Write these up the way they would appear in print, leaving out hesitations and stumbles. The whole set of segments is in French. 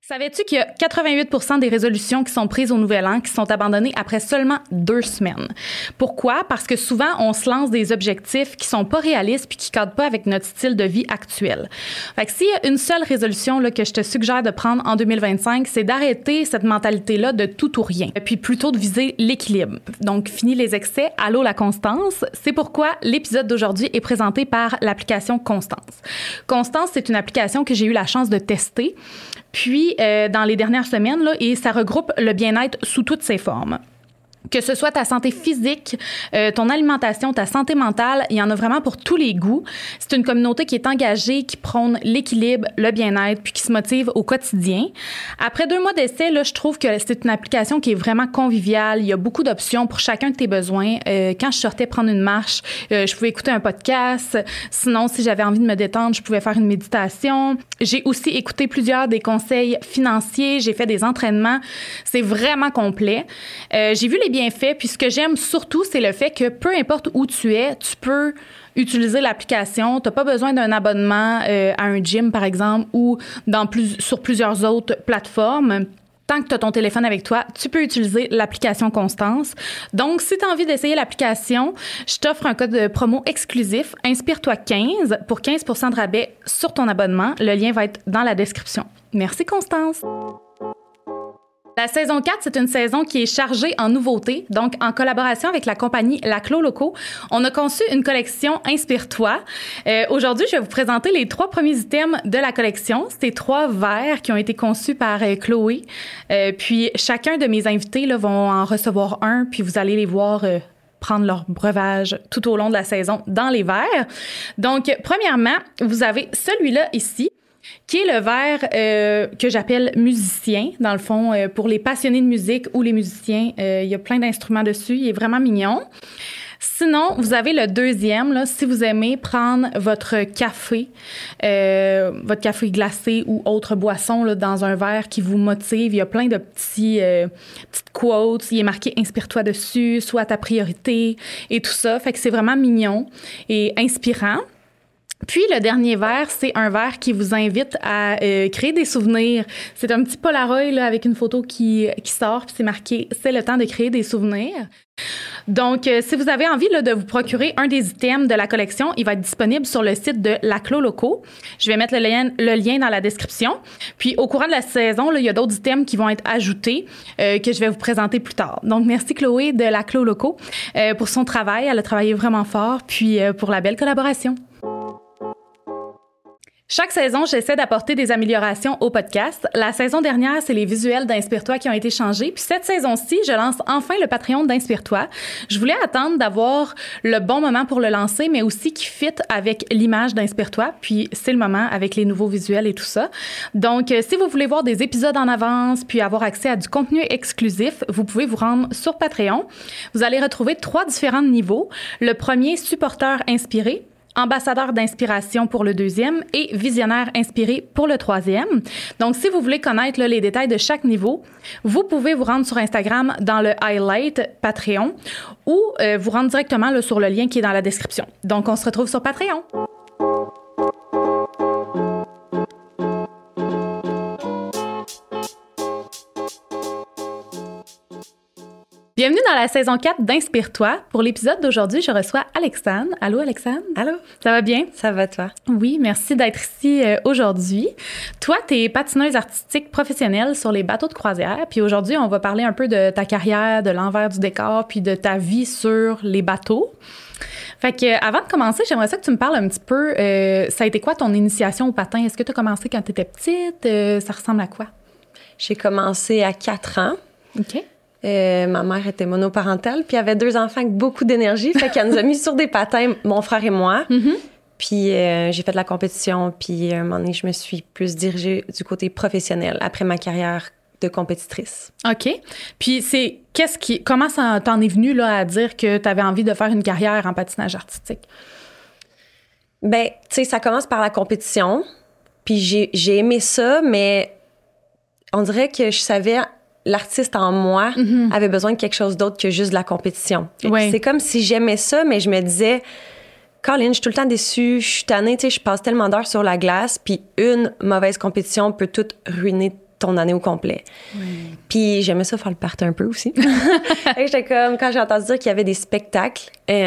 Savais-tu qu'il y a 88% des résolutions qui sont prises au Nouvel An qui sont abandonnées après seulement 2 semaines? Pourquoi? Parce que souvent, on se lance des objectifs qui sont pas réalistes puis qui cadrent pas avec notre style de vie actuel. Fait que s'il y a une seule résolution là, que je te suggère de prendre en 2025, c'est d'arrêter cette mentalité-là de tout ou rien, puis plutôt de viser l'équilibre. Donc, fini les excès, allô la constance. C'est pourquoi l'épisode d'aujourd'hui est présenté par l'application Constance. Constance, c'est une application que j'ai eu la chance de tester. Puis, dans les dernières semaines, là, et ça regroupe le bien-être sous toutes ses formes. Que ce soit ta santé physique, ton alimentation, ta santé mentale, il y en a vraiment pour tous les goûts. C'est une communauté qui est engagée, qui prône l'équilibre, le bien-être, puis qui se motive au quotidien. Après 2 mois d'essai, là, je trouve que c'est une application qui est vraiment conviviale. Il y a beaucoup d'options pour chacun de tes besoins. Quand je sortais prendre une marche, je pouvais écouter un podcast. Sinon, si j'avais envie de me détendre, je pouvais faire une méditation. J'ai aussi écouté plusieurs des conseils financiers. J'ai fait des entraînements. C'est vraiment complet. J'ai vu les bienfaits, puis ce que j'aime surtout, c'est le fait que peu importe où tu es, tu peux utiliser l'application. Tu n'as pas besoin d'un abonnement à un gym, par exemple, ou sur plusieurs autres plateformes. Tant que tu as ton téléphone avec toi, tu peux utiliser l'application Constance. Donc, si tu as envie d'essayer l'application, je t'offre un code de promo exclusif, Inspire-toi 15 pour 15% de rabais sur ton abonnement. Le lien va être dans la description. Merci, Constance. La saison 4, c'est une saison qui est chargée en nouveautés. Donc, en collaboration avec la compagnie La Clos Loco, on a conçu une collection Inspire-toi. Aujourd'hui, je vais vous présenter les 3 premiers items de la collection. C'est 3 verres qui ont été conçus par Chloé. Puis, chacun de mes invités là, vont en recevoir un, puis vous allez les voir prendre leur breuvage tout au long de la saison dans les verres. Donc, premièrement, vous avez celui-là ici, qui est le verre que j'appelle musicien, dans le fond, pour les passionnés de musique ou les musiciens. Il y a plein d'instruments dessus. Il est vraiment mignon. Sinon, vous avez le deuxième, là, si vous aimez prendre votre café glacé ou autre boisson là, dans un verre qui vous motive. Il y a plein de petites quotes. Il est marqué « Inspire-toi » dessus, « Sois ta priorité » et tout ça. Fait que c'est vraiment mignon et inspirant. Puis, le dernier verre, c'est un verre qui vous invite à créer des souvenirs. C'est un petit Polaroid là, avec une photo qui sort, puis c'est marqué « C'est le temps de créer des souvenirs ». Donc, si vous avez envie là, de vous procurer un des items de la collection, il va être disponible sur le site de La Clos Loco. Je vais mettre le lien dans la description. Puis, au courant de la saison, là, il y a d'autres items qui vont être ajoutés que je vais vous présenter plus tard. Donc, merci Chloé de La Clos Loco pour son travail. Elle a travaillé vraiment fort, puis pour la belle collaboration. Chaque saison, j'essaie d'apporter des améliorations au podcast. La saison dernière, c'est les visuels d'Inspire-toi qui ont été changés. Puis cette saison-ci, je lance enfin le Patreon d'Inspire-toi. Je voulais attendre d'avoir le bon moment pour le lancer, mais aussi qui fit avec l'image d'Inspire-toi. Puis c'est le moment avec les nouveaux visuels et tout ça. Donc, si vous voulez voir des épisodes en avance puis avoir accès à du contenu exclusif, vous pouvez vous rendre sur Patreon. Vous allez retrouver 3 différents niveaux. Le premier, supporteur inspiré. Ambassadeur d'inspiration pour le 2e et visionnaire inspiré pour le 3e. Donc, si vous voulez connaître là, les détails de chaque niveau, vous pouvez vous rendre sur Instagram dans le highlight Patreon ou vous rendre directement là, sur le lien qui est dans la description. Donc, on se retrouve sur Patreon. Bienvenue dans la saison 4 d'Inspire-toi. Pour l'épisode d'aujourd'hui, je reçois Alexandre. Allô, Alexandre? Allô? Ça va bien? Ça va, toi? Oui, merci d'être ici aujourd'hui. Toi, tu es patineuse artistique professionnelle sur les bateaux de croisière. Puis aujourd'hui, on va parler un peu de ta carrière, de l'envers du décor, puis de ta vie sur les bateaux. Fait que avant de commencer, j'aimerais ça que tu me parles un petit peu. Ça a été quoi ton initiation au patin? Est-ce que tu as commencé quand tu étais petite? Ça ressemble à quoi? J'ai commencé à 4 ans. OK. Ma mère était monoparentale, puis elle avait 2 enfants avec beaucoup d'énergie. Fait qu'elle nous a mis sur des patins, mon frère et moi. Mm-hmm. Puis j'ai fait de la compétition. Puis à un moment donné, je me suis plus dirigée du côté professionnel après ma carrière de compétitrice. OK. Puis comment ça t'en est venu là, à dire que tu avais envie de faire une carrière en patinage artistique? Ben, tu sais, ça commence par la compétition. Puis j'ai aimé ça, mais on dirait que je savais... L'artiste en moi avait besoin de quelque chose d'autre que juste de la compétition. Oui. C'est comme si j'aimais ça, mais je me disais, Colin, je suis tout le temps déçue, je suis tannée, tu sais, je passe tellement d'heures sur la glace, puis une mauvaise compétition peut tout ruiner ton année au complet. Puis j'aimais ça faire le party un peu aussi. Et j'étais comme, quand j'ai entendu dire qu'il y avait des spectacles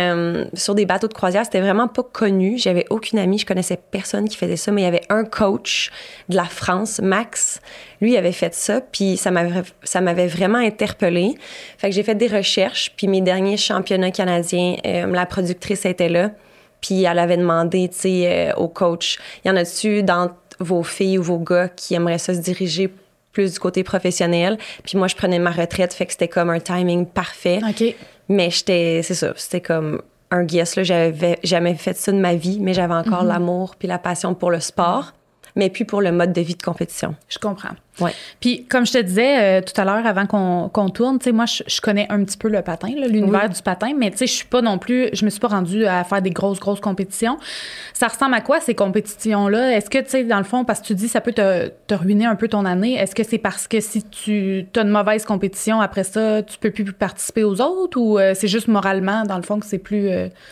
sur des bateaux de croisière, c'était vraiment pas connu. J'avais aucune amie, je connaissais personne qui faisait ça, mais il y avait un coach de la France, Max. Lui, il avait fait ça, puis ça m'avait vraiment interpellée. Fait que j'ai fait des recherches, puis mes derniers championnats canadiens, la productrice était là, puis elle avait demandé, tu sais, au coach, y en a-tu dans vos filles ou vos gars qui aimeraient ça se diriger plus du côté professionnel? Puis moi, je prenais ma retraite, fait que c'était comme un timing parfait. OK. Mais c'était comme un guess, là. J'avais jamais fait ça de ma vie, mais j'avais encore l'amour puis la passion pour le sport, mais puis pour le mode de vie de compétition. Je comprends. Ouais. Puis, comme je te disais tout à l'heure, avant qu'on tourne, tu sais, moi, je connais un petit peu le patin, là, l'univers du patin, mais tu sais, je me suis pas rendue à faire des grosses compétitions. Ça ressemble à quoi, ces compétitions-là? Est-ce que, tu sais, dans le fond, parce que tu dis ça peut te ruiner un peu ton année, est-ce que c'est parce que si tu as une mauvaise compétition, après ça, tu peux plus participer aux autres, ou c'est juste moralement, dans le fond, que c'est plus...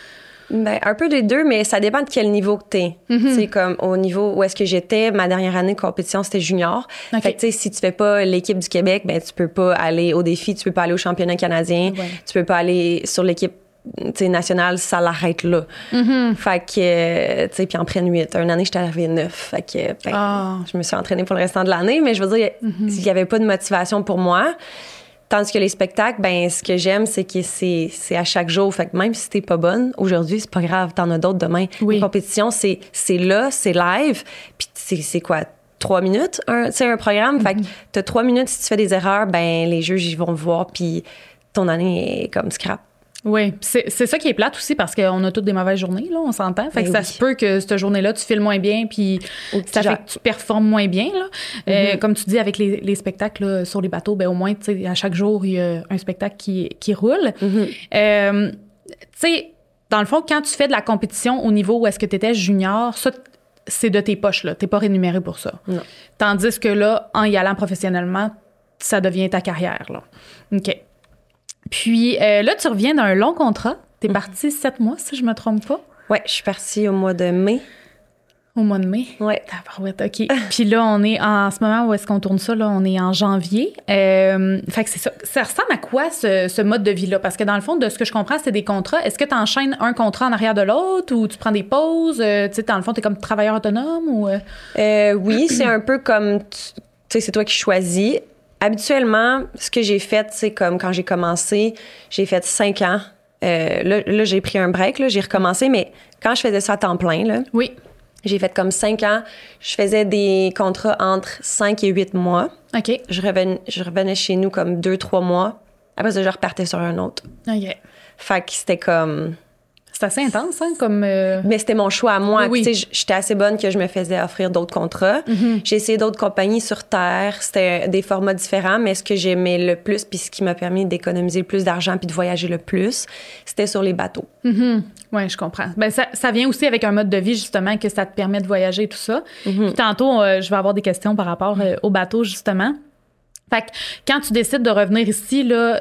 Ben, un peu des deux, mais ça dépend de quel niveau que t'es. C'est comme au niveau où est-ce que j'étais, ma dernière année de compétition, c'était junior. Okay. Fait que, tu sais, si tu fais pas l'équipe du Québec, ben, tu peux pas aller au défi, tu peux pas aller au championnat canadien, tu peux pas aller sur l'équipe, tu sais, nationale, ça l'arrête là. Fait que, tu sais, puis en prenne 8. Une année, j'étais arrivée 9. Fait que, je me suis entraînée pour le restant de l'année, mais je veux dire, il y avait pas de motivation pour moi. Tandis que les spectacles, ben ce que j'aime, c'est que c'est à chaque jour. Fait que même si t'es pas bonne, aujourd'hui, c'est pas grave, t'en as d'autres demain. Oui. Une compétition, c'est là, c'est live. Puis c'est quoi, 3 minutes, un programme? Fait que t'as 3 minutes, si tu fais des erreurs, ben les juges, ils vont voir, puis ton année est comme scrap. Oui, c'est ça qui est plate aussi parce qu'on a toutes des mauvaises journées, là, on s'entend. Fait que ça se peut que cette journée-là, tu files moins bien, puis ça fait que tu performes moins bien, là. Comme tu dis, avec les spectacles là, sur les bateaux, ben au moins, tu sais, à chaque jour, il y a un spectacle qui roule. Tu sais, dans le fond, quand tu fais de la compétition au niveau où est-ce que tu étais junior, ça, c'est de tes poches, là. T'es pas rémunéré pour ça. Non. Tandis que là, en y allant professionnellement, ça devient ta carrière, là. OK. Puis là, tu reviens d'un long contrat. T'es partie 7 mois, si je me trompe pas. Ouais, je suis partie au mois de mai. Au mois de mai? Ouais. Tabarouette, OK. Puis là, on est en ce moment où est-ce qu'on tourne ça, là, on est en janvier. Fait que c'est ça. Ça ressemble à quoi, ce mode de vie-là? Parce que dans le fond, de ce que je comprends, c'est des contrats. Est-ce que tu enchaînes un contrat en arrière de l'autre ou tu prends des pauses? Tu sais, dans le fond, t'es comme travailleur autonome ou... Oui, c'est un peu comme... Tu sais, c'est toi qui choisis. Habituellement, ce que j'ai fait, c'est comme quand j'ai commencé, j'ai fait 5 ans. Là, j'ai pris un break, là, j'ai recommencé, mais quand je faisais ça à temps plein, là, oui. J'ai fait comme 5 ans. Je faisais des contrats entre 5 et 8 mois. OK. Je revenais chez nous comme 2-3 mois. Après ça, je repartais sur un autre. OK. Fait que c'était comme... C'est assez intense, hein, comme... Mais c'était mon choix à moi. Oui. Tu sais, j'étais assez bonne que je me faisais offrir d'autres contrats. J'ai essayé d'autres compagnies sur Terre. C'était des formats différents, mais ce que j'aimais le plus, puis ce qui m'a permis d'économiser le plus d'argent puis de voyager le plus, c'était sur les bateaux. Oui, je comprends. Ben, ça vient aussi avec un mode de vie, justement, que ça te permet de voyager et tout ça. Puis tantôt, je vais avoir des questions par rapport au bateau, justement. Fait que quand tu décides de revenir ici, là...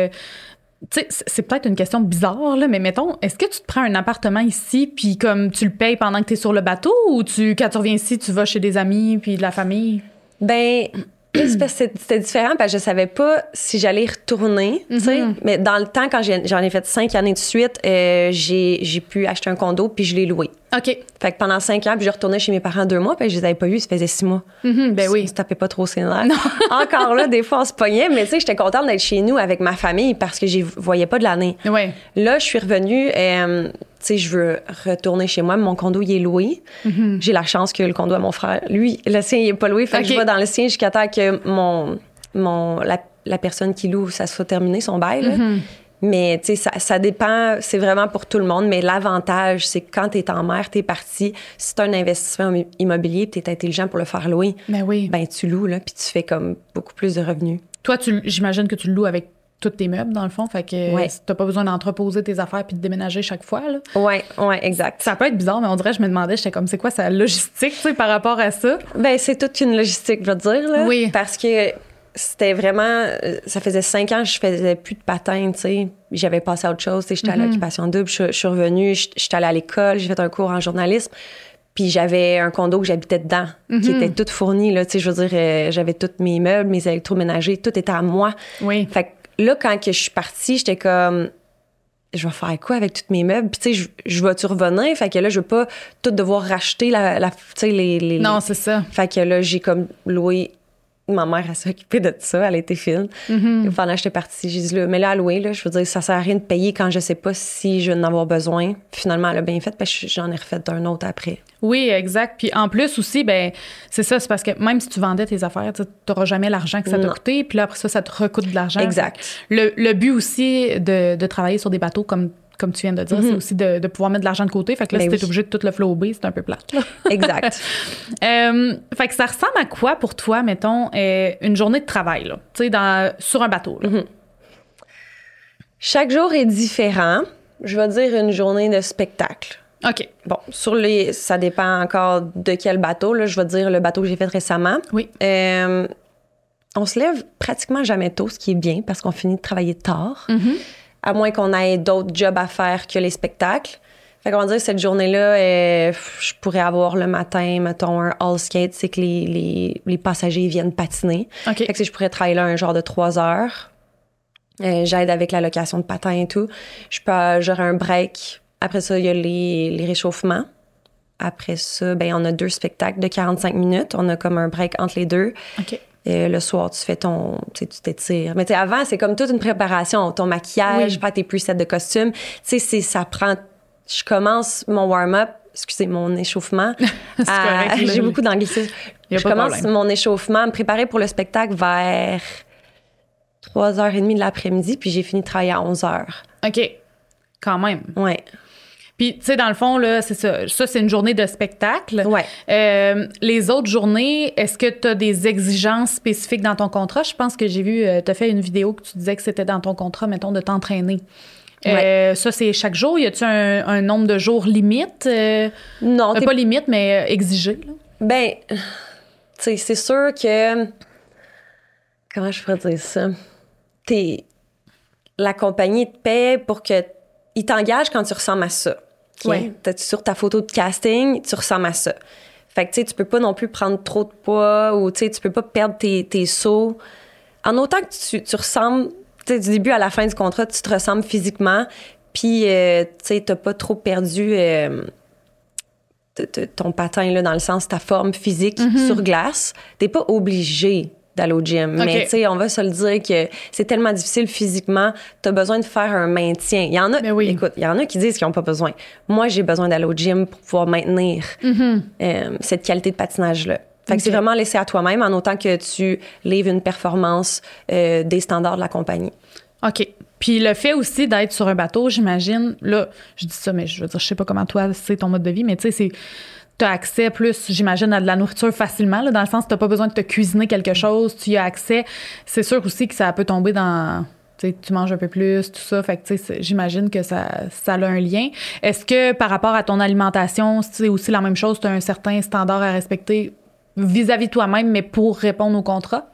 tu sais, c'est peut-être une question bizarre, là, mais mettons, est-ce que tu te prends un appartement ici, puis comme tu le payes pendant que tu es sur le bateau, ou quand tu reviens ici, tu vas chez des amis, puis de la famille? Ben, c'était différent, parce que je savais pas si j'allais y retourner, tu sais. Mais dans le temps, quand j'en ai fait 5 années de suite, j'ai pu acheter un condo, puis je l'ai loué. OK. Fait que pendant 5 ans, puis je retournais chez mes parents 2 mois, puis je les avais pas vus, ça faisait 6 mois. Ben oui. On se tapait pas trop ses nerfs. Encore là, des fois, on se pognait, mais tu sais, j'étais contente d'être chez nous avec ma famille parce que je voyais pas de l'année. Ouais. Là, je suis revenue, tu sais, je veux retourner chez moi, mon condo, il est loué. J'ai la chance que le condo à mon frère, lui, le sien, il est pas loué, fait que je vais dans le sien jusqu'à temps que la personne qui loue, ça soit terminé, son bail, là. Mais, tu sais, ça dépend, c'est vraiment pour tout le monde. Mais l'avantage, c'est que quand t'es en mer, t'es parti. Si t'as un investissement immobilier, t'es intelligent pour le faire louer. Ben oui. Ben, tu loues, là, puis tu fais comme beaucoup plus de revenus. Toi, j'imagine que tu le loues avec tous tes meubles, dans le fond. Fait que t'as pas besoin d'entreposer tes affaires puis de déménager chaque fois, là. Ouais, exact. Ça peut être bizarre, mais on dirait, je me demandais, j'étais comme, c'est quoi sa logistique, tu sais, par rapport à ça? Ben, c'est toute une logistique, je veux dire, là. Oui. Parce que c'était vraiment... Ça faisait 5 ans que je faisais plus de patin, tu sais. J'avais passé à autre chose, tu sais. J'étais à l'occupation double, je suis revenue, j'étais allée à l'école, j'ai fait un cours en journalisme. Puis j'avais un condo que j'habitais dedans, qui était tout fourni, là. Tu sais, je veux dire, j'avais tous mes meubles, mes électroménagers, tout était à moi. Oui. Fait que là, quand que je suis partie, j'étais comme... Je vais faire quoi avec tous mes meubles? Puis, tu sais, je vais-tu revenir? Fait que là, je veux pas tout devoir racheter tu sais, les... Non, c'est ça. Fait que là, j'ai comme loué... Ma mère, elle s'est occupée de ça. Elle était fine. Pendant que j'étais partie, j'ai dit, là, mais là, à louer, là, je veux dire, ça sert à rien de payer quand je sais pas si je vais en avoir besoin. Puis finalement, elle a bien fait parce que j'en ai refait un autre après. Oui, exact. Puis en plus aussi, ben c'est ça, c'est parce que même si tu vendais tes affaires, tu n'auras jamais l'argent que ça t'a coûté. Puis là, après ça te recoûte de l'argent. Exact. Le but aussi de travailler sur des bateaux comme tu viens de dire, c'est aussi de pouvoir mettre de l'argent de côté. Fait que là, si t'es obligé de tout le flouber, c'est un peu plate. Exact. Fait que ça ressemble à quoi pour toi, mettons, une journée de travail, là, tu sais, sur un bateau? Là? Chaque jour est différent. Je vais dire une journée de spectacle. OK. Bon, ça dépend encore de quel bateau. Là, je vais dire le bateau que j'ai fait récemment. Oui. On se lève pratiquement jamais tôt, ce qui est bien parce qu'on finit de travailler tard. À moins qu'on ait d'autres jobs à faire que les spectacles. Fait qu'on va dire, cette journée-là, je pourrais avoir le matin, mettons, un all skate, c'est que les passagers viennent patiner. Okay. Fait que je pourrais travailler là un genre de 3 heures. J'aide avec la location de patins et tout. J'aurai un break. Après ça, il y a les réchauffements. Après ça, ben on a 2 spectacles de 45 minutes. On a comme un break entre les deux. OK. Le soir, tu fais tu t'étires. Mais tu sais, avant, c'est comme toute une préparation. Ton maquillage, faire tes presets de costume. Tu sais, ça prend... Je commence mon warm-up, mon échauffement. Correct, j'ai beaucoup d'anglicisme. Je commence mon échauffement, à me préparer pour le spectacle vers 3h30 de l'après-midi, puis j'ai fini de travailler à 11h. OK. Quand même. Ouais. Puis, tu sais, dans le fond, là, c'est ça. Ça, c'est une journée de spectacle. Ouais. Les autres journées, est-ce que tu as des exigences spécifiques dans ton contrat? Je pense que j'ai vu, tu as fait une vidéo que tu disais que c'était dans ton contrat, mettons, de t'entraîner. Ouais. Ça, c'est chaque jour? Y a-tu un nombre de jours limite? Non. Pas limite, mais exigé, là? Ben, tu sais, c'est sûr que... Comment je pourrais dire ça? La compagnie te paie pour que... Ils t'engagent quand tu ressembles à ça. Okay? Ouais. Sur ta photo de casting, tu ressembles à ça. Fait que, tu sais, tu peux pas non plus prendre trop de poids ou, tu sais, tu peux pas perdre tes sauts. En autant que tu ressembles, tu sais, du début à la fin du contrat, tu te ressembles physiquement, puis, tu sais, t'as pas trop perdu ton patin, là, dans le sens ta forme physique sur glace. T'es pas obligé d'aller au gym. Okay. Mais, tu sais, on va se le dire que c'est tellement difficile physiquement, t'as besoin de faire un maintien. Il y en a, écoute, il y en a qui disent qu'ils n'ont pas besoin. Moi, j'ai besoin d'aller au gym pour pouvoir maintenir cette qualité de patinage-là. Fait que c'est vraiment laissé à toi-même, en autant que tu livres une performance des standards de la compagnie. OK. Puis le fait aussi d'être sur un bateau, j'imagine, là, je dis ça, mais je veux dire, je sais pas comment toi, c'est ton mode de vie, mais tu sais, tu as accès plus, j'imagine, à de la nourriture facilement, là, dans le sens que tu n'as pas besoin de te cuisiner quelque chose, tu y as accès. C'est sûr aussi que ça peut tomber dans... Tu manges un peu plus, tout ça. Fait que j'imagine que ça a un lien. Est-ce que par rapport à ton alimentation, c'est aussi la même chose? Tu as un certain standard à respecter vis-à-vis de toi-même, mais pour répondre au contrat?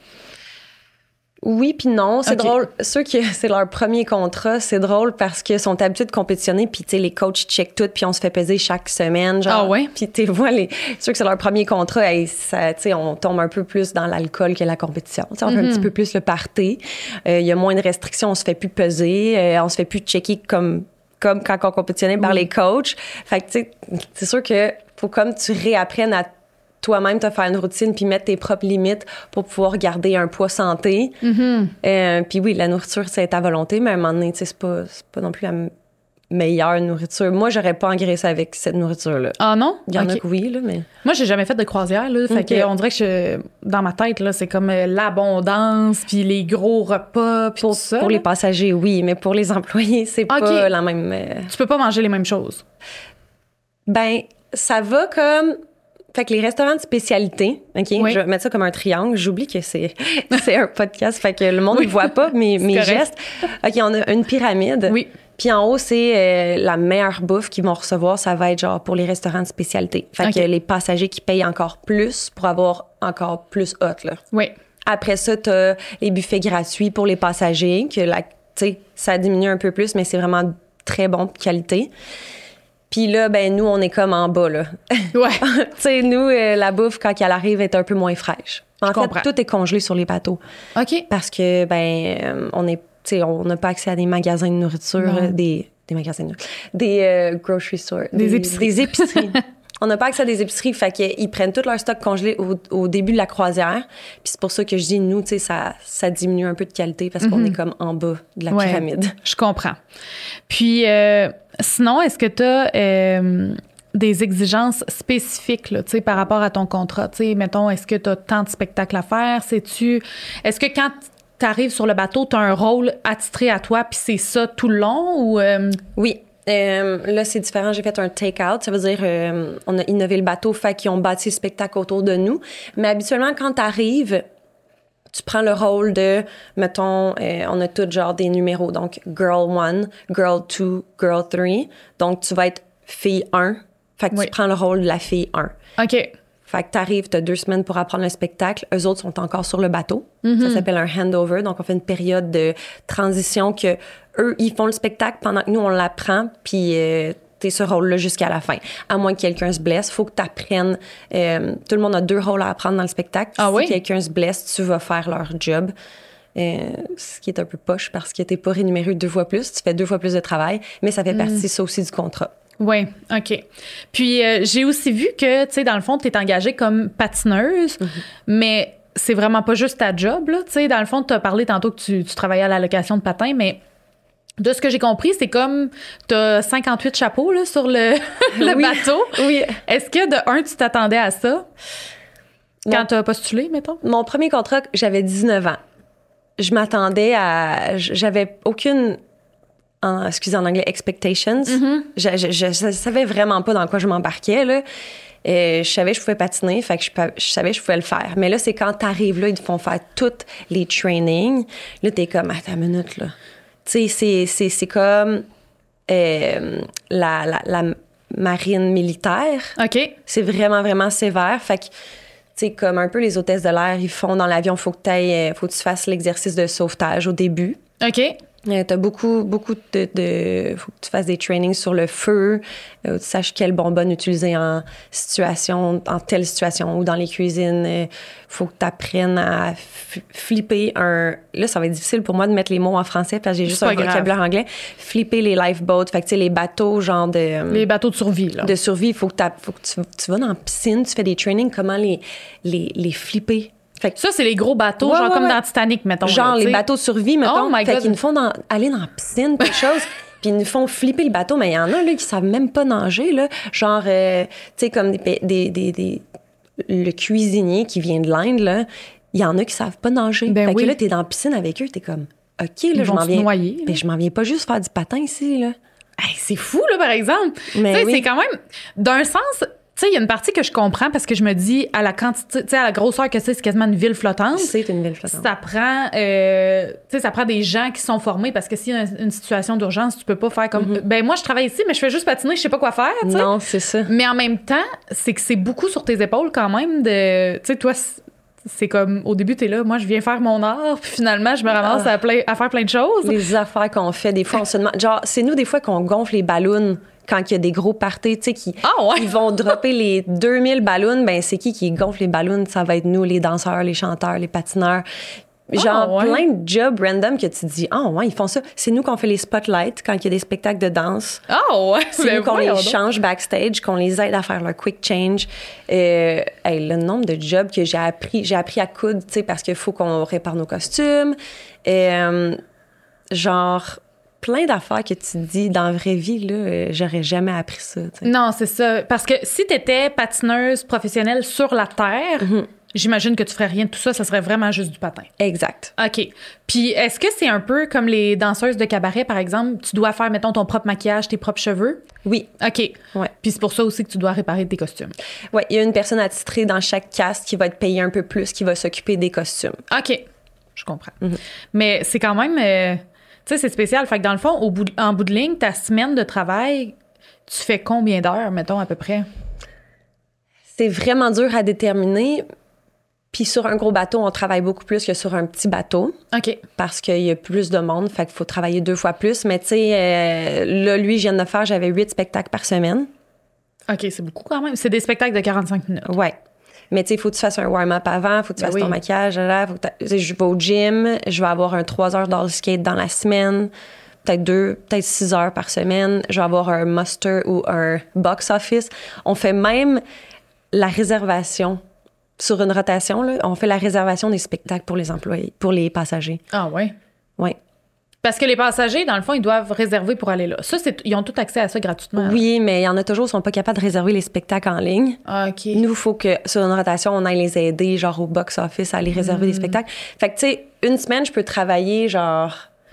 Oui puis non, c'est drôle. Ceux qui c'est leur premier contrat, c'est drôle parce qu'ils sont habitués de compétitionner, puis tu sais les coachs checkent tout, puis on se fait peser chaque semaine, genre. Ah ouais. Puis tu vois ceux que c'est leur premier contrat, ça, tu sais, on tombe un peu plus dans l'alcool que la compétition. T'sais, on fait un petit peu plus le party. Il y a moins de restrictions, on se fait plus peser, on se fait plus checker comme quand on compétitionnait par les coachs. Fait que tu sais, c'est sûr que faut comme tu réapprennes à toi-même te faire une routine puis mettre tes propres limites pour pouvoir garder un poids santé. Puis oui, la nourriture, c'est à volonté, mais à un moment donné, c'est pas non plus la meilleure nourriture. Moi, j'aurais pas engraissé avec cette nourriture-là. Ah non? Il y en a que oui, là, mais... Moi, j'ai jamais fait de croisière, là. Fait que on dirait que dans ma tête, là, c'est comme l'abondance puis les gros repas puis tout ça. Pour les passagers, oui, mais pour les employés, c'est pas la même... Tu peux pas manger les mêmes choses? Ben, ça va comme... Fait que les restaurants de spécialité, OK? Oui. Je vais mettre ça comme un triangle. J'oublie que c'est un podcast, fait que le monde ne voit pas mes gestes. OK, on a une pyramide. Oui. Puis en haut, c'est la meilleure bouffe qu'ils vont recevoir. Ça va être genre pour les restaurants de spécialité. Fait que les passagers qui payent encore plus pour avoir encore plus hot, là. Oui. Après ça, t'as les buffets gratuits pour les passagers, que ça diminue un peu plus, mais c'est vraiment très bon de qualité. Puis là, ben nous, on est comme en bas, là. Ouais. Tu sais, nous, la bouffe, quand elle arrive, est un peu moins fraîche. En fait, tout est congelé sur les bateaux. OK. Parce que, on n'a pas accès à des magasins de nourriture, des grocery stores. Des épiceries. Des épiceries. On n'a pas accès à des épiceries, fait qu'ils prennent tout leur stock congelé au début de la croisière. Puis c'est pour ça que je dis, nous, tu sais, ça diminue un peu de qualité parce qu'on est comme en bas de la pyramide. Je comprends. Puis, sinon, est-ce que tu as des exigences spécifiques là, par rapport à ton contrat? T'sais, mettons, est-ce que tu as tant de spectacles à faire? Est-ce que quand tu arrives sur le bateau, tu as un rôle attitré à toi, puis c'est ça tout le long? Ou Oui. Là, c'est différent. J'ai fait un take-out. Ça veut dire on a innové le bateau, fait qu'ils ont bâti le spectacle autour de nous. Mais habituellement, quand tu arrives, tu prends le rôle de, mettons, on a tous genre des numéros. Donc, Girl 1, Girl 2, Girl 3. Donc, tu vas être fille 1. Fait que tu prends le rôle de la fille 1. OK. Fait que t'arrives, t'as 2 semaines pour apprendre le spectacle. Eux autres sont encore sur le bateau. Ça s'appelle un handover. Donc, on fait une période de transition que eux, ils font le spectacle pendant que nous, on l'apprend. Puis, t'es ce rôle-là jusqu'à la fin. À moins que quelqu'un se blesse, faut que t'apprennes. Tout le monde a 2 rôles à apprendre dans le spectacle. Si quelqu'un se blesse, tu vas faire leur job. Ce qui est un peu poche parce que t'es pas rémunéré 2 fois plus. Tu fais 2 fois plus de travail. Mais ça fait partie, ça aussi, du contrat. Oui, OK. Puis, j'ai aussi vu que, tu sais, dans le fond, tu es engagée comme patineuse, mais c'est vraiment pas juste ta job, là. Tu sais, dans le fond, tu as parlé tantôt que tu travaillais à la location de patins, mais de ce que j'ai compris, c'est comme tu as 58 chapeaux là, sur le bateau. Oui. Est-ce que, de un, tu t'attendais à ça quand tu as postulé, mettons? Mon premier contrat, j'avais 19 ans. Je m'attendais à... J'avais aucune... excusez en anglais, expectations. Je savais vraiment pas dans quoi je m'embarquais, là. Je savais que je pouvais patiner, fait que je savais que je pouvais le faire. Mais là, c'est quand t'arrives là, ils te font faire tous les trainings. Là, t'es comme, attends une minute, là. Tu sais, c'est comme la marine militaire. OK. C'est vraiment, vraiment sévère. Fait que, tu sais, comme un peu les hôtesses de l'air, ils font dans l'avion, faut que tu fasses l'exercice de sauvetage au début. OK. T'as beaucoup faut que tu fasses des trainings sur le feu, tu saches quelle bonbonne utiliser en telle situation ou dans les cuisines. Faut que tu apprennes à flipper là, ça va être difficile pour moi de mettre les mots en français parce que j'ai juste un vocabulaire anglais. Flipper les lifeboats, fait que tu sais, les bateaux genre de... les bateaux de survie, là. De survie, faut que tu vas dans la piscine, tu fais des trainings, comment les flipper. Fait que ça, c'est les gros bateaux, genre comme dans Titanic, mettons. Genre les bateaux de survie, mettons. Oh my fait God. qu'ils nous font aller dans la piscine, quelque chose, puis ils nous font flipper le bateau. Mais il y en a là, qui savent même pas nager, là. Genre, tu sais, comme le cuisinier qui vient de l'Inde, là, il y en a qui savent pas nager. Fait que là, t'es dans la piscine avec eux, t'es comme, OK, là, je m'en viens. Noyer, je m'en viens pas juste faire du patin ici, là. Hey, c'est fou, là, par exemple. Mais c'est quand même, d'un sens... Tu sais, il y a une partie que je comprends parce que je me dis, à la quantité, tu sais, à la grosseur que c'est quasiment une ville flottante. C'est une ville flottante. Ça prend, ça prend des gens qui sont formés parce que s'il y a une situation d'urgence, tu peux pas faire comme, ben moi, je travaille ici, mais je fais juste patiner, je sais pas quoi faire, tu sais. Non, c'est ça. Mais en même temps, c'est que c'est beaucoup sur tes épaules quand même de, tu sais, toi, c'est comme, au début, t'es là, moi, je viens faire mon art, puis finalement, je me ramasse à faire plein de choses. Les affaires qu'on fait, des fois, on se demande, genre, c'est nous, des fois, qu'on gonfle les ballons quand il y a des gros parties, tu sais, ils vont dropper les 2000 ballons, ben c'est qui gonfle les ballons? Ça va être nous, les danseurs, les chanteurs, les patineurs. Genre, plein de jobs random que tu te dis, ils font ça. C'est nous qu'on fait les spotlights quand il y a des spectacles de danse. C'est nous qu'on les change backstage, qu'on les aide à faire leur quick change. Le nombre de jobs que j'ai appris à coudre, tu sais, parce qu'il faut qu'on répare nos costumes. Genre... plein d'affaires que tu te dis dans la vraie vie, là, j'aurais jamais appris ça. T'sais. Non, c'est ça. Parce que si tu étais patineuse professionnelle sur la terre, j'imagine que tu ferais rien de tout ça, ça serait vraiment juste du patin. Exact. OK. Puis est-ce que c'est un peu comme les danseuses de cabaret, par exemple? Tu dois faire, mettons, ton propre maquillage, tes propres cheveux? Oui. OK. Ouais. Puis c'est pour ça aussi que tu dois réparer tes costumes. Oui, il y a une personne attitrée dans chaque cast qui va être payée un peu plus, qui va s'occuper des costumes. OK. Je comprends. Mais c'est quand même... tu sais, c'est spécial. Fait que dans le fond, en bout de ligne, ta semaine de travail, tu fais combien d'heures, mettons, à peu près? C'est vraiment dur à déterminer. Puis sur un gros bateau, on travaille beaucoup plus que sur un petit bateau. OK. Parce qu'il y a plus de monde, fait qu'il faut travailler 2 fois plus. Mais tu sais, là, lui, je viens de faire, j'avais 8 spectacles par semaine. OK, c'est beaucoup quand même. C'est des spectacles de 45 minutes. Ouais. Mais tu sais, il faut que tu fasses un warm-up avant, il faut que tu fasses ton maquillage. Là, je vais au gym, je vais avoir un 3 heures d'all skate dans la semaine, peut-être 6 heures par semaine. Je vais avoir un muster ou un box office. On fait même la réservation. Sur une rotation, là, on fait la réservation des spectacles pour les employés, pour les passagers. Ah ouais? Oui. Parce que les passagers, dans le fond, ils doivent réserver pour aller là. Ça, ils ont tout accès à ça gratuitement. Oui, mais il y en a toujours qui sont pas capables de réserver les spectacles en ligne. Ah, OK. Nous, il faut que sur une rotation, on aille les aider, genre au box-office, à aller réserver des spectacles. Fait que, tu sais, une semaine, je peux travailler, genre,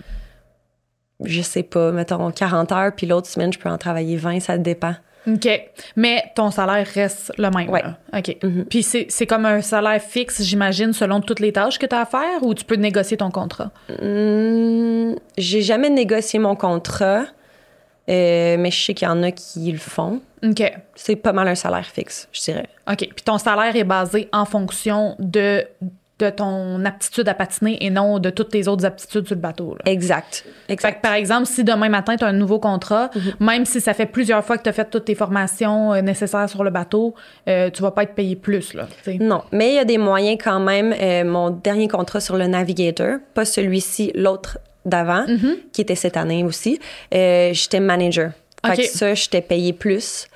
je sais pas, mettons 40 heures, puis l'autre semaine, je peux en travailler 20, ça dépend. OK. Mais ton salaire reste le même. Ouais. Là. OK. Puis c'est comme un salaire fixe, j'imagine, selon toutes les tâches que tu as à faire, ou tu peux négocier ton contrat? J'ai jamais négocié mon contrat, mais je sais qu'il y en a qui le font. OK. C'est pas mal un salaire fixe, je dirais. OK. Puis ton salaire est basé en fonction de ton aptitude à patiner et non de toutes tes autres aptitudes sur le bateau. Là. Exact. Fait que, par exemple, si demain matin, tu as un nouveau contrat, même si ça fait plusieurs fois que tu as fait toutes tes formations nécessaires sur le bateau, tu vas pas être payé plus. Là, t'sais. Non, mais il y a des moyens quand même. Mon dernier contrat sur le Navigator, pas celui-ci, l'autre d'avant, qui était cette année aussi, j'étais manager. Fait que ça, j'étais payé plus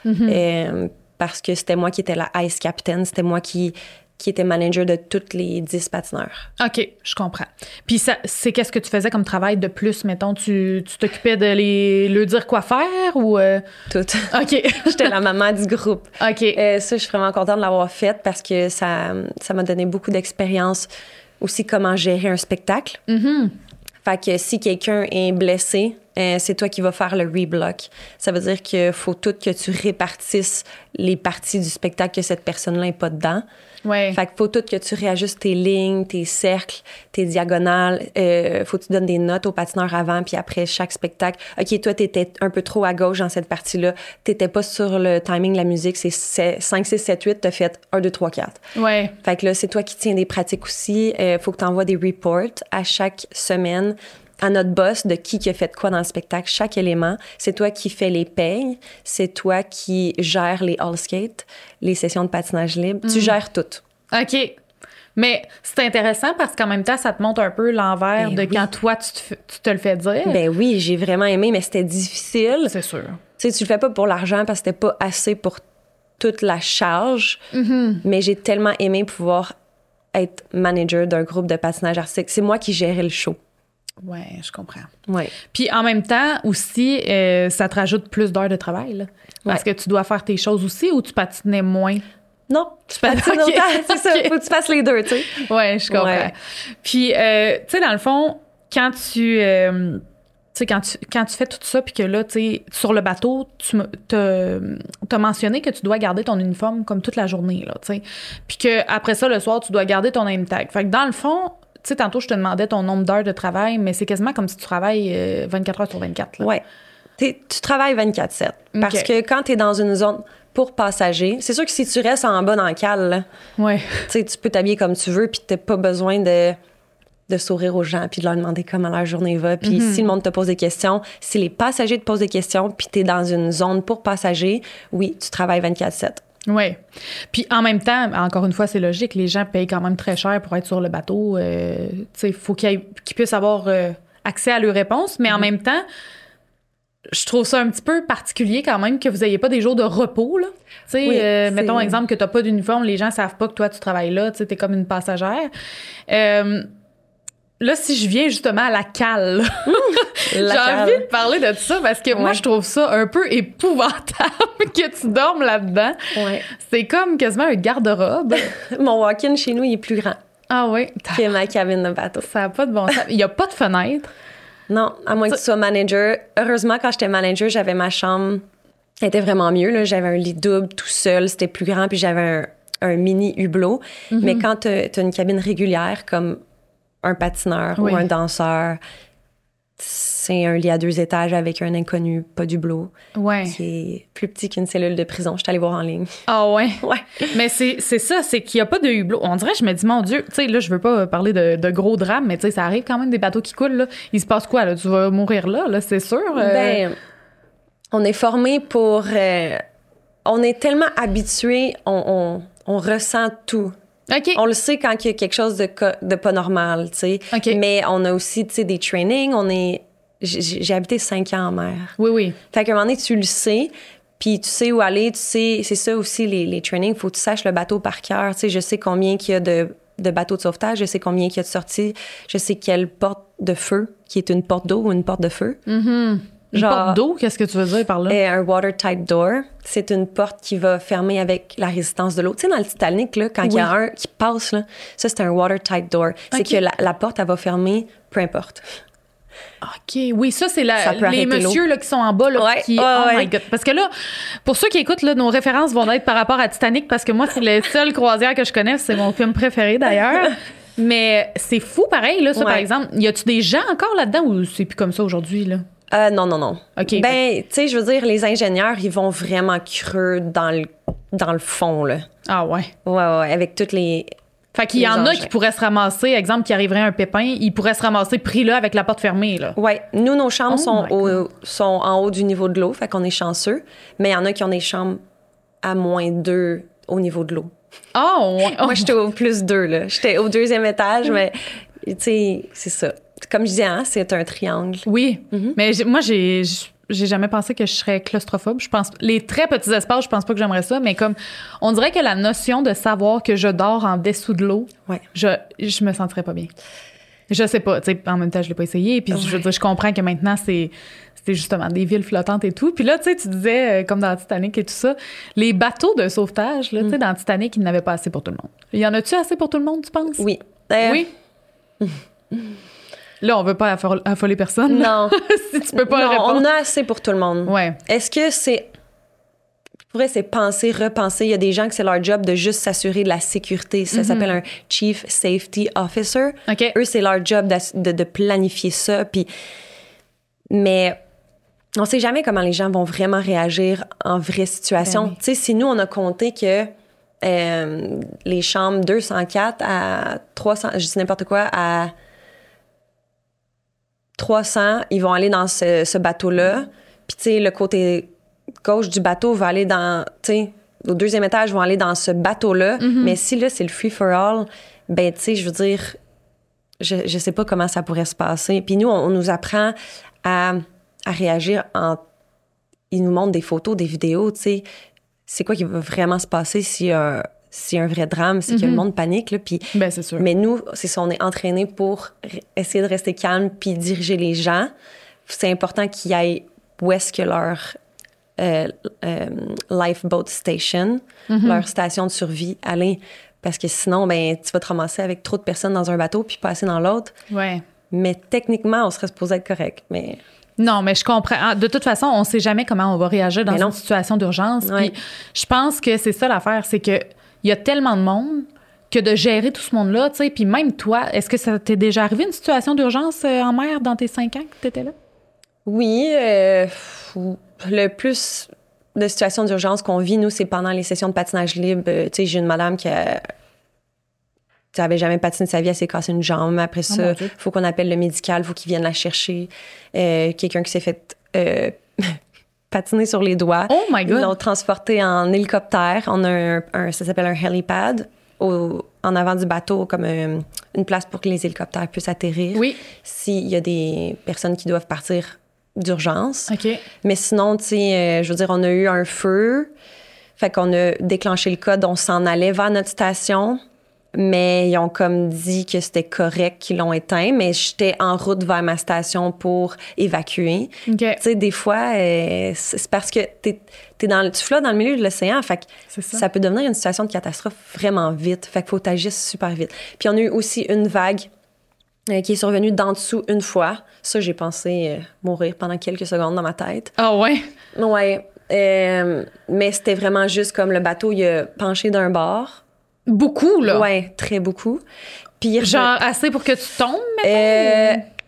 parce que c'était moi qui étais la ice captain, c'était moi qui était manager de tous les 10 patineurs. OK, je comprends. Puis c'est qu'est-ce que tu faisais comme travail de plus, mettons? Tu t'occupais de leur dire quoi faire ou... Tout. OK. J'étais la maman du groupe. OK. Ça, je suis vraiment contente de l'avoir fait parce que ça m'a donné beaucoup d'expérience aussi comment gérer un spectacle. Fait que si quelqu'un est blessé, c'est toi qui vas faire le reblock. Ça veut dire qu'il faut tout que tu répartisses les parties du spectacle que cette personne-là n'est pas dedans. Ouais. Fait qu'il faut tout que tu réajustes tes lignes, tes cercles, tes diagonales. Faut que tu donnes des notes aux patineurs avant, puis après chaque spectacle. OK, toi, t'étais un peu trop à gauche dans cette partie-là. T'étais pas sur le timing de la musique. C'est 5, 6, 7, 8. T'as fait 1, 2, 3, 4. Ouais. Fait que là, c'est toi qui tiens des pratiques aussi. Faut que tu envoies des reports à chaque semaine à notre boss de qui a fait quoi dans le spectacle, chaque élément. C'est toi qui fais les payes. C'est toi qui gères les all skates, les sessions de patinage libre. Tu gères tout. OK. Mais c'est intéressant parce qu'en même temps, ça te montre un peu l'envers de quand toi, tu te le fais dire. Ben oui, j'ai vraiment aimé, mais c'était difficile. C'est sûr. Tu sais, tu le fais pas pour l'argent parce que c'était pas assez pour toute la charge. Mais j'ai tellement aimé pouvoir être manager d'un groupe de patinage artistique. C'est moi qui gérais le show. Ouais, je comprends. Ouais. Puis en même temps aussi, ça te rajoute plus d'heures de travail, là. Parce que tu dois faire tes choses aussi ou tu patinais moins? Non, tu patines autant, c'est ça. Faut que tu fasses les deux, tu sais. Ouais, je comprends. Ouais. Puis, tu sais, dans le fond, quand tu fais tout ça, puis que là, tu sais, sur le bateau, t'as mentionné que tu dois garder ton uniforme comme toute la journée, là, tu sais. Puis qu'après ça, le soir, tu dois garder ton name tag. Fait que dans le fond, tu sais, tantôt, je te demandais ton nombre d'heures de travail, mais c'est quasiment comme si tu travailles 24 heures sur 24. Là. Ouais. Tu travailles 24/7. Parce que quand tu es dans une zone pour passagers, c'est sûr que si tu restes en bas dans le cale, ouais. Tu peux t'habiller comme tu veux, puis tu n'as pas besoin de sourire aux gens, puis de leur demander comment leur journée va. Puis si le monde te pose des questions, si les passagers te posent des questions, puis tu es dans une zone pour passagers, oui, tu travailles 24/7. Oui. Puis en même temps, encore une fois, c'est logique, les gens payent quand même très cher pour être sur le bateau. Tu sais, il faut qu'ils puissent avoir accès à leurs réponses, mais en même temps, je trouve ça un petit peu particulier quand même que vous n'ayez pas des jours de repos, là. Tu sais, oui, mettons exemple que tu n'as pas d'uniforme, les gens savent pas que toi, tu travailles là, tu sais, t'es comme une passagère. Là, si je viens justement à la cale, j'ai envie de parler de ça parce que moi, je trouve ça un peu épouvantable que tu dormes là-dedans. Ouais. C'est comme quasiment un garde-robe. Mon walk-in chez nous, il est plus grand. Ah oui? Que ma cabine de bateau. Ça n'a pas de bon sens. Il n'y a pas de fenêtre. Non, à moins que tu sois manager. Heureusement, quand j'étais manager, j'avais ma chambre. Elle était vraiment mieux, là. J'avais un lit double tout seul. C'était plus grand, puis j'avais un mini hublot. Mais quand tu as une cabine régulière, comme un patineur ou un danseur, C'est un lit à 2 étages avec un inconnu, pas d'hublot, Ouais. qui est plus petit qu'une cellule de prison. Je suis allée voir en ligne. Ah ouais. Ouais. Mais c'est ça, c'est qu'il n'y a pas de hublot. On dirait, je me dis, mon Dieu, tu sais, là, je veux pas parler de gros drames, mais tu sais, ça arrive quand même des bateaux qui coulent, là. Il se passe quoi, là? Tu vas mourir là, c'est sûr? Ben, on est formé pour... on est tellement habitué, on ressent tout. OK. On le sait quand il y a quelque chose de pas normal, tu sais. OK. Mais on a aussi, tu sais, des trainings. J'ai habité 5 ans en mer. Oui, oui. Fait qu'à un moment donné, tu le sais, puis tu sais où aller, tu sais... C'est ça aussi, les trainings. Faut que tu saches le bateau par cœur. Tu sais, je sais combien qu'il y a de bateaux de sauvetage, je sais combien qu'il y a de sorties, je sais quelle porte de feu, qui est une porte d'eau ou une porte de feu. Mm-hmm. Une porte d'eau, qu'est-ce que tu veux dire par là? Un watertight door, c'est une porte qui va fermer avec la résistance de l'eau. Tu sais, dans le Titanic, là, quand il y a un qui passe, là, ça, c'est un watertight door. C'est que la porte, elle va fermer, peu importe. OK. Oui, ça, c'est les messieurs messieurs là, qui sont en bas, là, ouais, qui... Oh my God. Parce que là, pour ceux qui écoutent, là, nos références vont être par rapport à Titanic, parce que moi, c'est la seule croisière que je connais. C'est mon film préféré, d'ailleurs. Mais c'est fou, pareil, là, ça, par exemple. Y a-tu des gens encore là-dedans ou c'est plus comme ça aujourd'hui, là? Non. OK. Ben, tu sais, je veux dire, les ingénieurs, ils vont vraiment creux dans le fond, là. Ah ouais. Ouais, avec toutes les... Fait qu'il y en a qui pourraient se ramasser, exemple, qui arriverait un pépin, ils pourraient se ramasser pris là avec la porte fermée, là. Ouais. Nous, nos chambres sont en haut du niveau de l'eau, fait qu'on est chanceux. Mais il y en a qui ont des chambres à -2 au niveau de l'eau. Oh, ouais. Moi, j'étais au +2, là. J'étais au 2e étage, mais, tu sais, c'est ça. Comme je disais, hein, c'est un triangle. Oui, mais moi, j'ai jamais pensé que je serais claustrophobe. Je pense les très petits espaces, je pense pas que j'aimerais ça, mais comme on dirait que la notion de savoir que je dors en dessous de l'eau, je me sentirais pas bien. Je sais pas, tu sais, en même temps, je l'ai pas essayé, puis je veux dire, je comprends que maintenant c'est justement des villes flottantes et tout. Puis là, tu sais, tu disais, comme dans Titanic et tout ça, les bateaux de sauvetage, là, tu sais, dans Titanic, ils n'avaient pas assez pour tout le monde. Y en a-tu assez pour tout le monde, tu penses? Oui. Oui? Là, on veut pas affoler personne. Non. Si tu peux pas répondre. On a assez pour tout le monde. Ouais. Est-ce que c'est... Pour vrai, c'est penser, repenser. Il y a des gens que c'est leur job de juste s'assurer de la sécurité. Ça s'appelle un Chief Safety Officer. OK. Eux, c'est leur job de planifier ça. Mais on sait jamais comment les gens vont vraiment réagir en vraie situation. Ben oui. Tu sais, si nous, on a compté que les chambres 204 à 300, je dis n'importe quoi, à 300, ils vont aller dans ce bateau-là. Puis, tu sais, le côté gauche du bateau va aller dans, tu sais, au 2e étage, vont aller dans ce bateau-là. Mais si, là, c'est le free-for-all, ben, tu sais, je veux dire, je sais pas comment ça pourrait se passer. Puis nous, on nous apprend à réagir ils nous montrent des photos, des vidéos, tu sais. C'est quoi qui va vraiment se passer s'il y a un vrai drame, c'est que le monde panique, là. Puis, ben, c'est sûr. Mais nous, c'est ça, on est entraînés pour essayer de rester calme puis diriger les gens. C'est important qu'ils aillent où est-ce que leur lifeboat station, leur station de survie, aller. Parce que sinon, ben, tu vas te ramasser avec trop de personnes dans un bateau puis passer dans l'autre. Ouais. Mais techniquement, on serait supposé être correct. Mais... Non, mais je comprends. De toute façon, on sait jamais comment on va réagir dans une situation d'urgence. Ouais. Puis je pense que c'est ça l'affaire, c'est que il y a tellement de monde que de gérer tout ce monde-là, tu sais. Puis même toi, est-ce que ça t'est déjà arrivé une situation d'urgence en mer dans tes 5 ans que t'étais là? Oui, le plus de situations d'urgence qu'on vit, nous, c'est pendant les sessions de patinage libre. Tu sais, j'ai une madame qui n'avait jamais patiné de sa vie, elle s'est cassée une jambe. Après ça, il faut qu'on appelle le médical, il faut qu'il vienne la chercher. Quelqu'un qui s'est fait patiner sur les doigts. Oh my God! Ils l'ont transporté en hélicoptère. On a ça s'appelle un helipad en avant du bateau, comme une place pour que les hélicoptères puissent atterrir. Oui. S'il y a des personnes qui doivent partir d'urgence. OK. Mais sinon, tu sais, je veux dire, on a eu un feu. Fait qu'on a déclenché le code, on s'en allait vers notre station. Mais ils ont comme dit que c'était correct qu'ils l'ont éteint. Mais j'étais en route vers ma station pour évacuer. OK. Tu sais, des fois, c'est parce que tu flottes dans le milieu de l'océan. Fait que ça peut devenir une situation de catastrophe vraiment vite. Fait qu'il faut agir super vite. Puis on a eu aussi une vague qui est survenue d'en dessous une fois. Ça, j'ai pensé mourir pendant quelques secondes dans ma tête. Ah ouais? Ouais. Mais c'était vraiment juste comme le bateau, il a penché d'un bord. Beaucoup, là? Ouais, très beaucoup. Puis genre assez pour que tu tombes, mettons?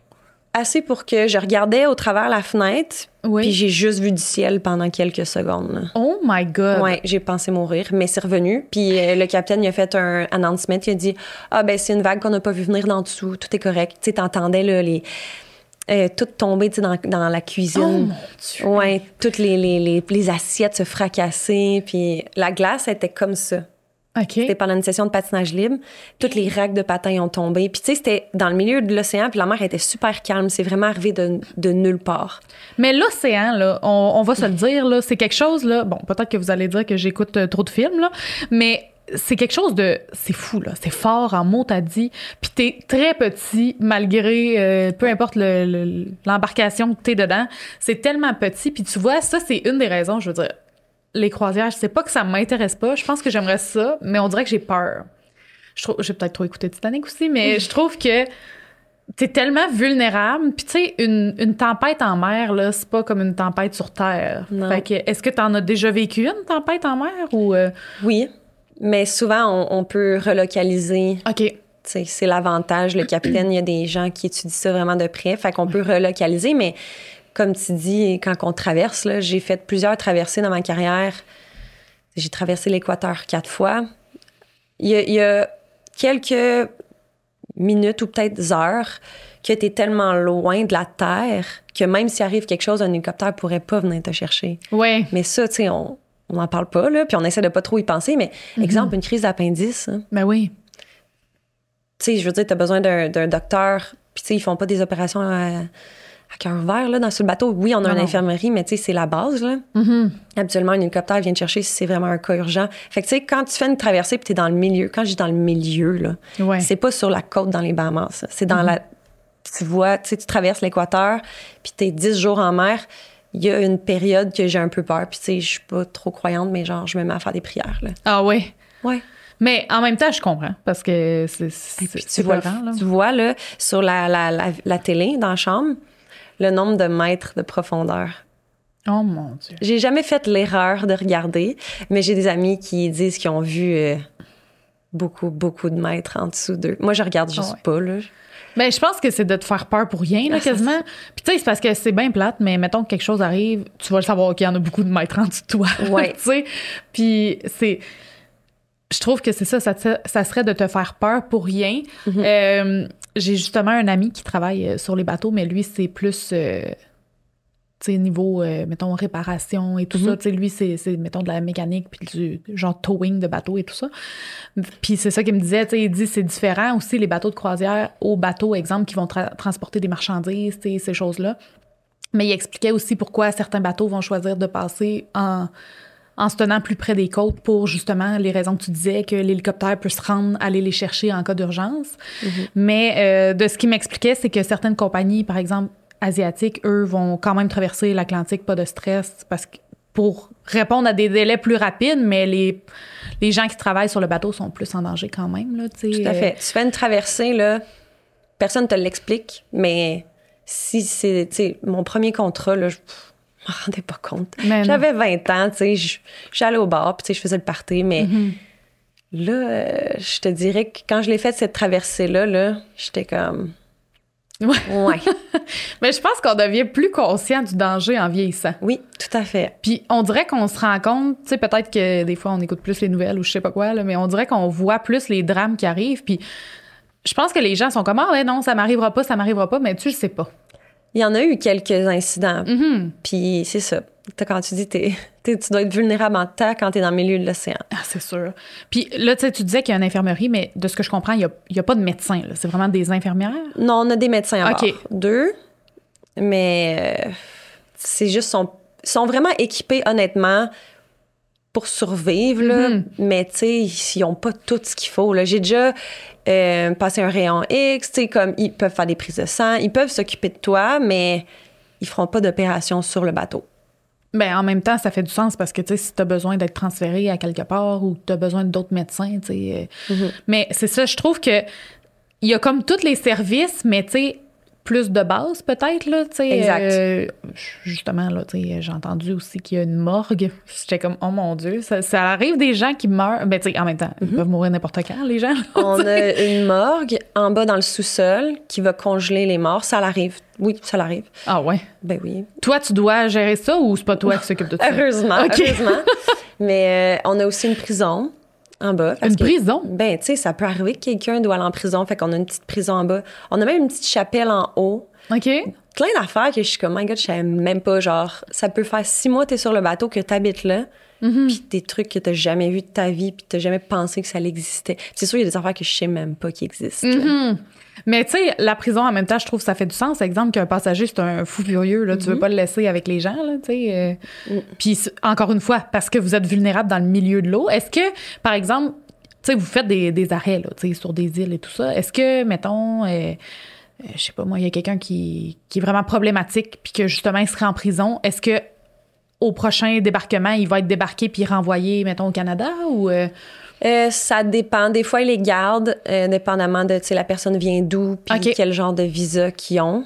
assez pour que je regardais au travers la fenêtre, Oui. puis j'ai juste vu du ciel pendant quelques secondes. Là. Oh my God! Ouais, j'ai pensé mourir, mais c'est revenu. Puis le capitaine, il a fait un announcement, il a dit « Ah, ben c'est une vague qu'on n'a pas vu venir d'en dessous, tout est correct. » Tu sais, t'entendais là, tout tomber, tu sais, dans la cuisine. Oh mon Dieu! Ouais, toutes les assiettes se fracasser, puis la glace était comme ça. OK. C'était pendant une session de patinage libre. Toutes les racks de patins ont tombé. Puis, tu sais, c'était dans le milieu de l'océan, puis la mer était super calme. C'est vraiment arrivé de nulle part. Mais l'océan, là, on va se le dire, là, c'est quelque chose, là. Bon, peut-être que vous allez dire que j'écoute trop de films, là, mais c'est quelque chose de. C'est fou, là. C'est fort en mots, t'as dit. Puis t'es très petit, malgré peu importe l'embarcation que t'es dedans. C'est tellement petit. Puis tu vois, ça, c'est une des raisons, je veux dire. Les croisières, c'est pas que ça m'intéresse pas. Je pense que j'aimerais ça, mais on dirait que j'ai peur. J'ai peut-être trop écouté Titanic aussi, mais je trouve que t'es tellement vulnérable. Puis tu sais, une tempête en mer, là, c'est pas comme une tempête sur Terre. Non. Fait que, est-ce que t'en as déjà vécu une tempête en mer ou... Oui, mais souvent, on peut relocaliser. OK. Tu sais, c'est l'avantage. Le capitaine, il y a des gens qui étudient ça vraiment de près. Fait qu'on peut relocaliser, mais... Comme tu dis, quand on traverse, là, j'ai fait plusieurs traversées dans ma carrière. J'ai traversé l'Équateur 4 fois. Il y a quelques minutes ou peut-être heures que tu es tellement loin de la Terre que même s'il arrive quelque chose, un hélicoptère ne pourrait pas venir te chercher. Ouais. Mais ça, tu sais, on n'en parle pas, là, puis on essaie de pas trop y penser. Mais, exemple, une crise d'appendice. Hein. Ben oui. Tu sais, je veux dire, tu as besoin d'un docteur, puis tu sais, ils font pas des opérations à cœur ouvert, là, sur le bateau. Oui, on a une infirmerie, mais tu sais, c'est la base, là. Habituellement, un hélicoptère vient te chercher si c'est vraiment un cas urgent. Fait que, tu sais, quand tu fais une traversée puis t'es dans le milieu, quand je dis dans le milieu, là, c'est pas sur la côte dans les Bahamas. C'est dans la... Tu vois, tu sais, tu traverses l'Équateur puis t'es 10 jours en mer. Il y a une période que j'ai un peu peur. Puis, tu sais, je suis pas trop croyante, mais genre, je me mets à faire des prières, là. Ah ouais? Ouais. Mais en même temps, je comprends, parce que c'est peurant, là. Tu vois, là, sur la télé, dans la chambre, le nombre de mètres de profondeur. Oh mon Dieu. J'ai jamais fait l'erreur de regarder, mais j'ai des amis qui disent qu'ils ont vu beaucoup, beaucoup de mètres en dessous d'eux. Moi, je regarde juste pas, là. Ben, je pense que c'est de te faire peur pour rien, là, quasiment. Puis tu sais, c'est parce que c'est bien plate, mais mettons que quelque chose arrive, tu vas le savoir qu'il y en a beaucoup de mètres en dessous de toi. Ouais. Tu sais, puis c'est... Je trouve que c'est ça serait de te faire peur pour rien. J'ai justement un ami qui travaille sur les bateaux, mais lui, c'est plus, tu sais, niveau, mettons, réparation et tout ça. Tu sais, lui, c'est, mettons, de la mécanique, puis du genre towing de bateau et tout ça. Puis c'est ça qu'il me disait, tu sais, il dit c'est différent aussi, les bateaux de croisière aux bateaux, exemple, qui vont transporter des marchandises, tu sais, ces choses-là. Mais il expliquait aussi pourquoi certains bateaux vont choisir de passer en se tenant plus près des côtes pour, justement, les raisons que tu disais, que l'hélicoptère peut se rendre, aller les chercher en cas d'urgence. Mais de ce qu'il m'expliquait, c'est que certaines compagnies, par exemple, asiatiques, eux, vont quand même traverser l'Atlantique, pas de stress, parce que pour répondre à des délais plus rapides, mais les gens qui travaillent sur le bateau sont plus en danger quand même, là, tu sais. Tout à fait. Tu fais une traversée, là, personne te l'explique, mais si c'est, tu sais, mon premier contrat, là, je m'en rendais pas compte. J'avais 20 ans, tu sais, j'allais au bar, puis tu sais, je faisais le party, mais là, je te dirais que quand je l'ai fait cette traversée-là, là, j'étais comme... Ouais. Mais je pense qu'on devient plus conscient du danger en vieillissant. Oui, tout à fait. Puis on dirait qu'on se rend compte, tu sais, peut-être que des fois on écoute plus les nouvelles ou je sais pas quoi, là, mais on dirait qu'on voit plus les drames qui arrivent. Puis je pense que les gens sont comme, ah ouais, non, ça m'arrivera pas, mais tu le sais pas. Il y en a eu quelques incidents. Puis c'est ça. Quand tu dis, tu dois être vulnérable en temps quand t'es dans le milieu de l'océan. Ah, c'est sûr. Puis là, tu sais, tu disais qu'il y a une infirmerie, mais de ce que je comprends, il y a pas de médecin. Là. C'est vraiment des infirmières? Non, on a des médecins à bord. OK. 2. Mais c'est juste, sont vraiment équipés, honnêtement, pour survivre. Là. Mais tu sais, ils n'ont pas tout ce qu'il faut. Là. J'ai déjà passé un rayon X. Tu sais, comme ils peuvent faire des prises de sang. Ils peuvent s'occuper de toi, mais ils feront pas d'opération sur le bateau. Ben, en même temps, ça fait du sens parce que, tu sais, si t'as besoin d'être transféré à quelque part ou t'as besoin d'autres médecins, tu sais. Mais c'est ça, je trouve que il y a comme tous les services, mais tu sais, plus de base, peut-être, là, tu sais. Exact. Justement, là, tu sais, j'ai entendu aussi qu'il y a une morgue. J'étais comme, oh mon Dieu, ça arrive des gens qui meurent. Ben, tu sais, en même temps, ils peuvent mourir n'importe quand, les gens. On a une morgue en bas dans le sous-sol qui va congeler les morts. Ça l'arrive. Oui, ça l'arrive. Ah ouais? Ben oui. Toi, tu dois gérer ça ou c'est pas toi qui s'occupe de ça? Heureusement, OK. heureusement. Mais on a aussi une prison en bas. Une prison? Ben, tu sais, ça peut arriver que quelqu'un doit aller en prison. Fait qu'on a une petite prison en bas. On a même une petite chapelle en haut. OK. Plein d'affaires que je suis comme, my God, je savais même pas. Genre, ça peut faire 6 mois que t'es sur le bateau, que t'habites là. Puis des trucs que t'as jamais vu de ta vie, puis t'as jamais pensé que ça existait. Puis c'est sûr, il y a des affaires que je sais même pas qui existent. là. Mais tu sais, la prison, en même temps, je trouve que ça fait du sens. Exemple, qu'un passager, c'est un fou furieux. Là, tu veux pas le laisser avec les gens. Là, tu sais. Puis encore une fois, parce que vous êtes vulnérable dans le milieu de l'eau, est-ce que, par exemple, tu sais, vous faites des arrêts là, tu sais, sur des îles et tout ça. Est-ce que, mettons, je sais pas moi, il y a quelqu'un qui est vraiment problématique puis que justement, il serait en prison, est-ce que au prochain débarquement, il va être débarqué puis renvoyé, mettons, au Canada ou... Ça dépend. Des fois, ils les gardent, dépendamment de, tu sais, la personne vient d'où, puis OK. quel genre de visa qu'ils ont.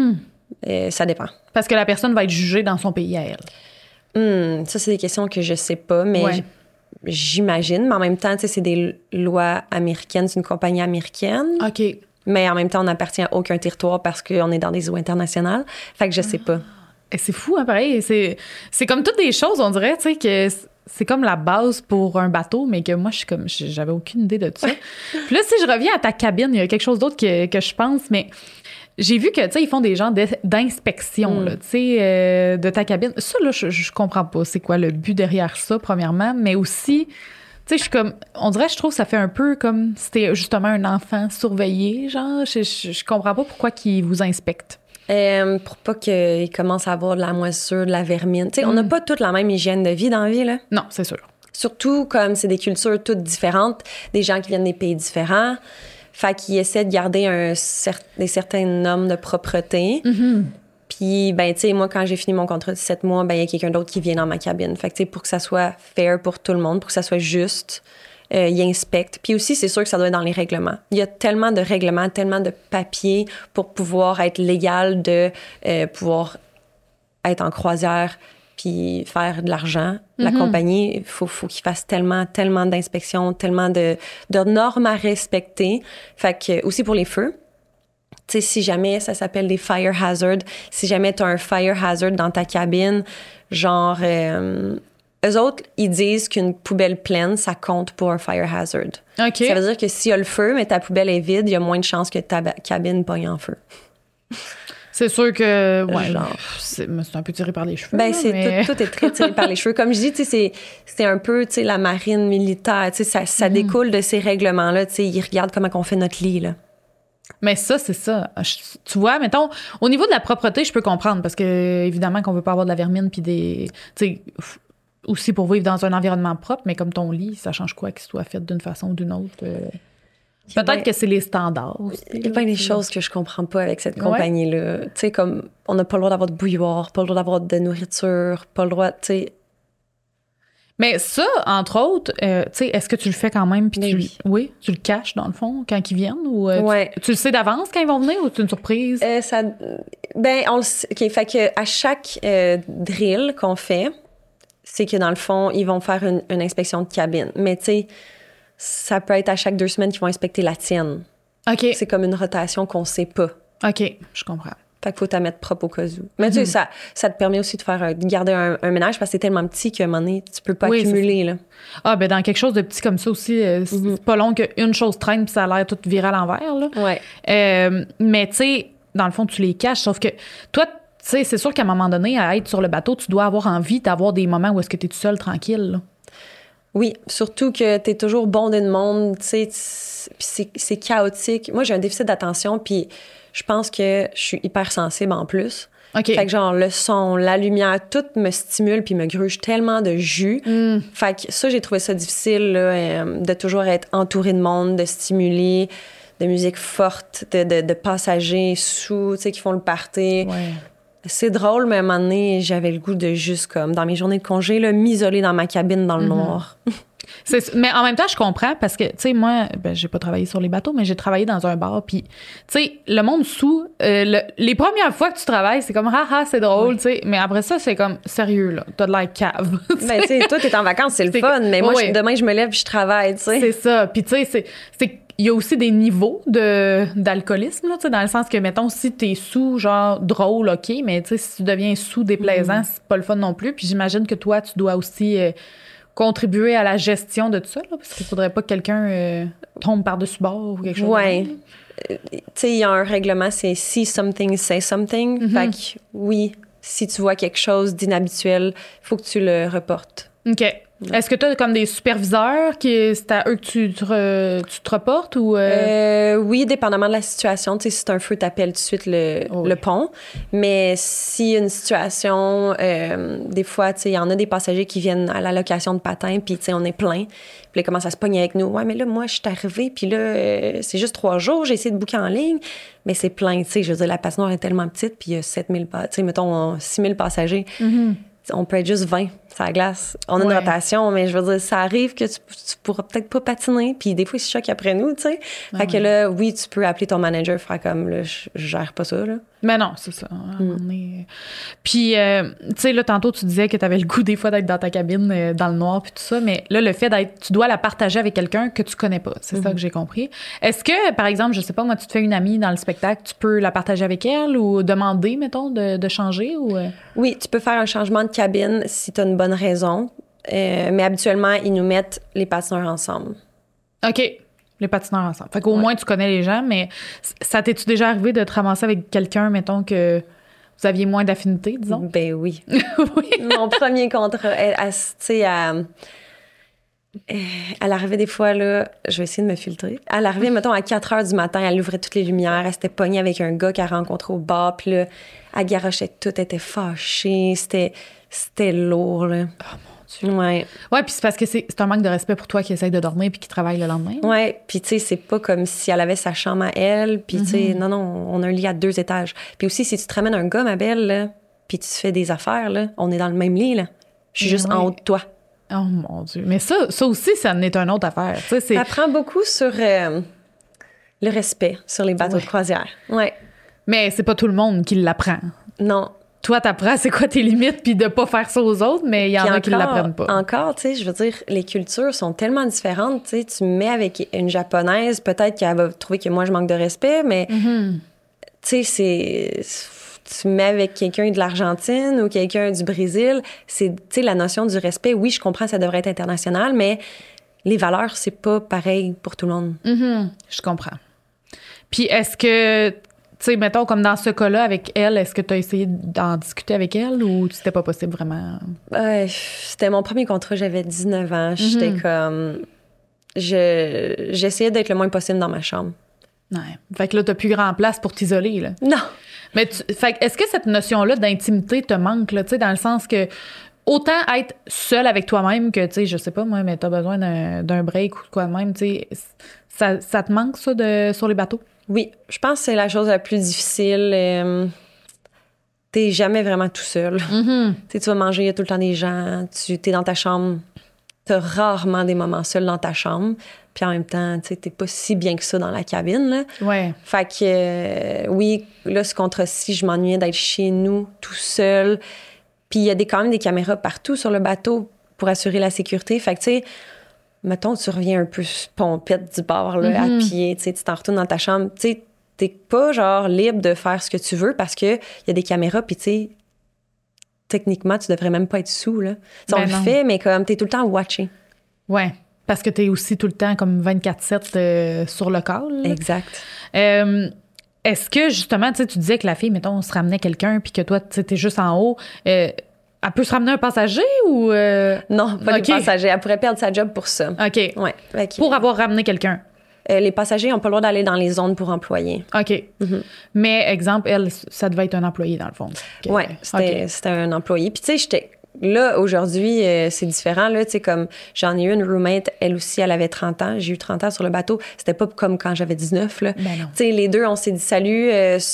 Ça dépend. Parce que la personne va être jugée dans son pays à elle. Ça, c'est des questions que je sais pas, mais Ouais. j'imagine. Mais en même temps, tu sais, c'est des lois américaines, c'est une compagnie américaine. OK. Mais en même temps, on n'appartient à aucun territoire parce qu'on est dans des eaux internationales. Fait que je sais pas. Et c'est fou, hein, pareil. C'est comme toutes des choses, on dirait, tu sais, que c'est comme la base pour un bateau, mais que moi, j'avais aucune idée de ça. Puis là, si je reviens à ta cabine, il y a quelque chose d'autre que je pense, mais j'ai vu que, tu sais, ils font des genres d'inspection, là, tu sais, de ta cabine. Ça, là, je comprends pas c'est quoi le but derrière ça, premièrement, mais aussi... Tu sais, je suis comme... On dirait, je trouve, ça fait un peu comme si c'était justement un enfant surveillé, genre. Je comprends pas pourquoi qu'ils vous inspectent. Pour pas qu'ils commencent à avoir de la moisissure, de la vermine. Tu sais, on n'a pas toute la même hygiène de vie dans la vie, là. Non, c'est sûr. Surtout comme c'est des cultures toutes différentes, des gens qui viennent des pays différents. Fait qu'ils essaient de garder des certaines normes de propreté. Puis, ben, tu sais, moi, quand j'ai fini mon contrat de 7 mois, ben, il y a quelqu'un d'autre qui vient dans ma cabine. Fait que, tu sais, pour que ça soit fair pour tout le monde, pour que ça soit juste, il inspecte. Puis aussi, c'est sûr que ça doit être dans les règlements. Il y a tellement de règlements, tellement de papiers pour pouvoir être légal de pouvoir être en croisière puis faire de l'argent. La compagnie, il faut qu'ils fassent tellement d'inspections, tellement de normes à respecter. Fait que, aussi pour les feux. Tu sais, si jamais ça s'appelle des fire hazards, si jamais tu as un fire hazard dans ta cabine, genre, eux autres, ils disent qu'une poubelle pleine, ça compte pour un fire hazard. OK. Ça veut dire que s'il y a le feu, mais ta poubelle est vide, il y a moins de chances que ta cabine pogne en feu. C'est sûr que, ouais, Genre. c'est un peu tiré par les cheveux. Ben, là, mais... tout est très tiré par les cheveux. Comme je dis, tu sais, c'est un peu, tu sais, la marine militaire, tu sais, ça découle de ces règlements-là, tu sais, ils regardent comment on fait notre lit, là. Mais ça, c'est ça. Tu vois, mettons, au niveau de la propreté, je peux comprendre parce que, évidemment, qu'on veut pas avoir de la vermine puis des. Tu sais, aussi pour vivre dans un environnement propre, mais comme ton lit, ça change quoi qu'il soit fait d'une façon ou d'une autre? Peut-être que c'est les standards aussi. Il y a plein des choses que je comprends pas avec cette compagnie-là. Tu sais, comme, on n'a pas le droit d'avoir de bouilloire, pas le droit d'avoir de nourriture, pas le droit, tu sais. Mais ça, entre autres, tu sais, est-ce que tu le fais quand même? Puis oui, tu le caches, dans le fond, quand ils viennent? Ou tu le sais d'avance quand ils vont venir ou c'est une surprise? Ben, on le sait. OK, fait que à chaque drill qu'on fait, c'est que dans le fond, ils vont faire une inspection de cabine. Mais tu sais, ça peut être à chaque 2 semaines qu'ils vont inspecter la tienne. OK. C'est comme une rotation qu'on sait pas. OK, je comprends. Fait qu'il faut t'en mettre propre au cas où. Mais tu sais, ça te permet aussi de garder un ménage parce que c'est tellement petit qu'à un moment donné, tu peux pas accumuler. Là. Ah, ben dans quelque chose de petit comme ça aussi, c'est pas long qu'une chose traîne puis ça a l'air tout viré à l'envers. Là. Ouais. Mais tu sais, dans le fond, tu les caches. Sauf que toi, tu sais, c'est sûr qu'à un moment donné, à être sur le bateau, tu dois avoir envie d'avoir des moments où est-ce que tu es tout seul, tranquille. Là. Oui, surtout que tu es toujours bondé de monde, tu sais, c'est chaotique. Moi, j'ai un déficit d'attention, puis je pense que je suis hyper sensible en plus. Okay. Fait que genre, le son, la lumière, tout me stimule puis me gruge tellement de jus. Fait que ça, j'ai trouvé ça difficile, là, de toujours être entourée de monde, de stimuler, de musique forte, de passagers sous, tu sais, qui font le party. Ouais. C'est drôle, mais à un moment donné, j'avais le goût de juste, comme, dans mes journées de congé, là, m'isoler dans ma cabine dans le noir. Mais en même temps, je comprends parce que, tu sais, moi, j'ai pas travaillé sur les bateaux, mais j'ai travaillé dans un bar. Puis, tu sais, le monde sous, les premières fois que tu travailles, c'est comme, haha, c'est drôle, tu sais. Mais après ça, c'est comme, sérieux, là, t'as de l'air cave. Ben, tu sais, toi, t'es en vacances, c'est le fun. Mais moi, demain, je me lève et je travaille, tu sais. C'est ça. Puis, tu sais, il y a aussi des niveaux d'alcoolisme, là, tu sais, dans le sens que, mettons, si t'es sous, genre, drôle, OK, mais, tu sais, si tu deviens sous déplaisant, c'est pas le fun non plus. Puis, j'imagine que toi, tu dois aussi contribuer à la gestion de tout ça, là, parce qu'il faudrait pas que quelqu'un tombe par-dessus bord ou quelque chose. Ouais. Tu sais, il y a un règlement, c'est see something, say something. Fait que, oui, si tu vois quelque chose d'inhabituel, il faut que tu le reportes. OK. Est-ce que tu as comme des superviseurs c'est à eux que tu te reportes ou oui, dépendamment de la situation. Tu sais, si c'est un feu, t'appelles tout de suite le pont. Mais si une situation, des fois, tu sais, il y en a des passagers qui viennent à la location de patins, puis tu sais, on est plein. Puis ils commencent à se pogner avec nous. Ouais, mais là, moi, je suis arrivée, puis là, c'est juste 3 jours, j'ai essayé de booker en ligne, mais c'est plein, tu sais. Je veux dire, la patinoire est tellement petite, puis il y a 7000, tu sais, mettons, 6000 passagers. Mm-hmm. On peut être juste 20 sur la glace. On a une rotation, mais je veux dire, ça arrive que tu pourras peut-être pas patiner, puis des fois, ils se choquent après nous, tu sais. Fait que là, oui, tu peux appeler ton manager, faire comme, là, je gère pas ça, là. Mais non, c'est ça. Puis, tu sais, là, tantôt, tu disais que tu avais le goût, des fois, d'être dans ta cabine, dans le noir, puis tout ça, mais là, le fait tu dois la partager avec quelqu'un que tu connais pas. C'est ça que j'ai compris. Est-ce que, par exemple, je sais pas, moi, tu te fais une amie dans le spectacle, tu peux la partager avec elle ou demander, mettons, de changer ou... Oui, tu peux faire un changement de cabine si tu as une bonne raison, mais habituellement, ils nous mettent les patineurs ensemble. OK. Les patineurs ensemble. Fait qu'au moins, tu connais les gens, mais ça t'es-tu déjà arrivé de te ramasser avec quelqu'un, mettons, que vous aviez moins d'affinité, disons? Ben oui. Oui. Mon premier contrat, tu sais, elle arrivait des fois, là, je vais essayer de me filtrer. Elle arrivait, mettons, à 4 heures du matin, elle ouvrait toutes les lumières, elle s'était pognée avec un gars qu'elle rencontrait au bar, puis là, elle garochait tout, elle était fâchée, c'était lourd, là. Oh, mon Dieu. Ouais. Ouais, puis c'est parce que c'est un manque de respect pour toi qui essaye de dormir puis qui travaille le lendemain. Ouais, puis tu sais, c'est pas comme si elle avait sa chambre à elle, puis tu sais, non, on a un lit à 2 étages. Puis aussi, si tu te ramènes un gars, ma belle, là, puis tu fais des affaires, là, on est dans le même lit, là. Je suis juste en haut de toi. Oh mon Dieu. Mais ça aussi, ça en est une autre affaire. Ça prend beaucoup sur le respect sur les bateaux de croisière. Ouais. Mais c'est pas tout le monde qui l'apprend. Non. Toi, t'apprends c'est quoi tes limites puis de pas faire ça aux autres, mais il y en a qui l'apprennent pas. Encore, tu sais, je veux dire, les cultures sont tellement différentes. Tu sais, tu me mets avec une Japonaise, peut-être qu'elle va trouver que moi, je manque de respect, mais tu sais, tu me mets avec quelqu'un de l'Argentine ou quelqu'un du Brésil, c'est, tu sais, la notion du respect, oui, je comprends, ça devrait être international, mais les valeurs, c'est pas pareil pour tout le monde. Je comprends. Puis est-ce que... Tu sais, mettons, comme dans ce cas-là, avec elle, est-ce que tu as essayé d'en discuter avec elle ou c'était pas possible vraiment? C'était mon premier contrat, j'avais 19 ans. J'étais comme... J'essayais d'être le moins possible dans ma chambre. Ouais. Fait que là, t'as plus grand place pour t'isoler, là. Non. Mais fait est-ce que cette notion-là d'intimité te manque, là, tu sais, dans le sens que autant être seule avec toi-même que, tu sais, je sais pas, moi, mais t'as besoin d'un break ou de quoi de même, tu sais, ça te manque, ça, sur les bateaux? Oui, je pense que c'est la chose la plus difficile. T'es jamais vraiment tout seul. Tu vas manger, il y a tout le temps des gens. T'es dans ta chambre. T'as rarement des moments seuls dans ta chambre. Puis en même temps, tu sais, t'es pas si bien que ça dans la cabine, là. Ouais. Fait que, oui, là, ce contrat-ci, je m'ennuyais d'être chez nous, tout seul. Puis il y a quand même des caméras partout sur le bateau pour assurer la sécurité. Fait que, tu sais, mettons, tu reviens un peu pompette du bord, là, à pied, tu sais, tu t'en retournes dans ta chambre. Tu sais, t'es pas, genre, libre de faire ce que tu veux parce qu'il y a des caméras, puis tu sais, techniquement, tu devrais même pas être sous, là. On le fait, mais comme, t'es tout le temps watché. Ouais, parce que t'es aussi tout le temps comme 24/7 sur le corps, là. Exact. Est-ce que, justement, tu disais que la fille, mettons, on se ramenait quelqu'un, puis que toi, tu t'es juste en haut... elle peut se ramener un passager ou... Non, pas les passagers. Elle pourrait perdre sa job pour ça. OK. Ouais. Pour avoir ramené quelqu'un. Les passagers n'ont pas le droit d'aller dans les zones pour employés. OK. Mais, exemple, elle, ça devait être un employé, dans le fond. Oui, c'était un employé. Puis, tu sais, j'étais... Là, aujourd'hui, c'est différent. Là, tu sais, comme j'en ai eu une roommate, elle aussi, elle avait 30 ans. J'ai eu 30 ans sur le bateau. C'était pas comme quand j'avais 19. Là. Ben non. Tu sais, les deux, on s'est dit salut.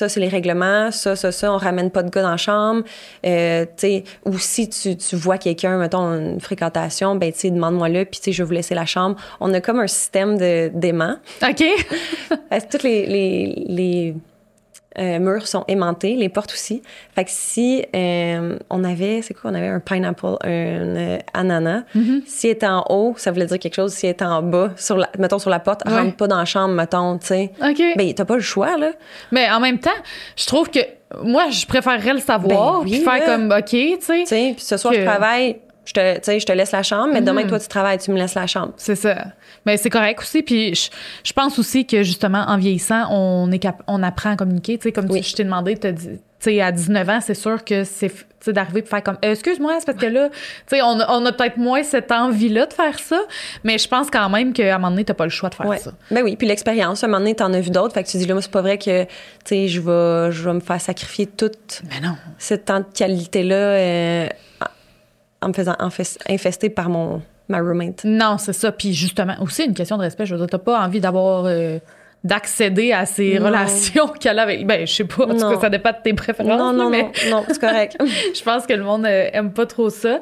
ça, c'est les règlements, ça, on ramène pas de gars dans la chambre. Tu sais, ou si tu vois quelqu'un, mettons, une fréquentation, ben, tu sais, demande-moi-le, puis tu sais, je vais vous laisser la chambre. On a comme un système d'aimants. OK. Toutes les murs sont aimantés, les portes aussi. Fait que si on avait un pineapple, un ananas, s'il était en haut, ça voulait dire quelque chose. S'il était en bas, mettons sur la porte, rentre pas dans la chambre, mettons, tu sais. OK. Ben, t'as pas le choix, là. Mais en même temps, je trouve que moi, je préférerais le savoir, puis faire comme, OK, tu sais. Tu sais, puis ce soir, je travaille, je te laisse la chambre, mais demain, toi, tu travailles, tu me laisses la chambre. C'est ça. Mais c'est correct aussi. Puis je pense aussi que, justement, en vieillissant, on apprend à communiquer. Tu sais, comme je t'ai demandé, tu sais, à 19 ans, c'est sûr que c'est d'arriver et faire comme excuse-moi, c'est parce que là, tu sais, on a peut-être moins cette envie-là de faire ça, mais je pense quand même qu'à un moment donné, t'as pas le choix de faire ça. Ben oui, puis l'expérience, à un moment donné, t'en as vu d'autres, fait que tu dis là, moi, c'est pas vrai que, tu sais, je vais me faire sacrifier toute cette temps de qualité-là en me faisant infester par ma roommate. Non, c'est ça. Puis justement, aussi une question de respect. Je veux dire, t'as pas envie d'accéder à ces relations qu'elle a avec... Ben, je sais pas, en tout cas, ça dépend de tes préférences. Non, c'est correct. Je pense que le monde aime pas trop ça.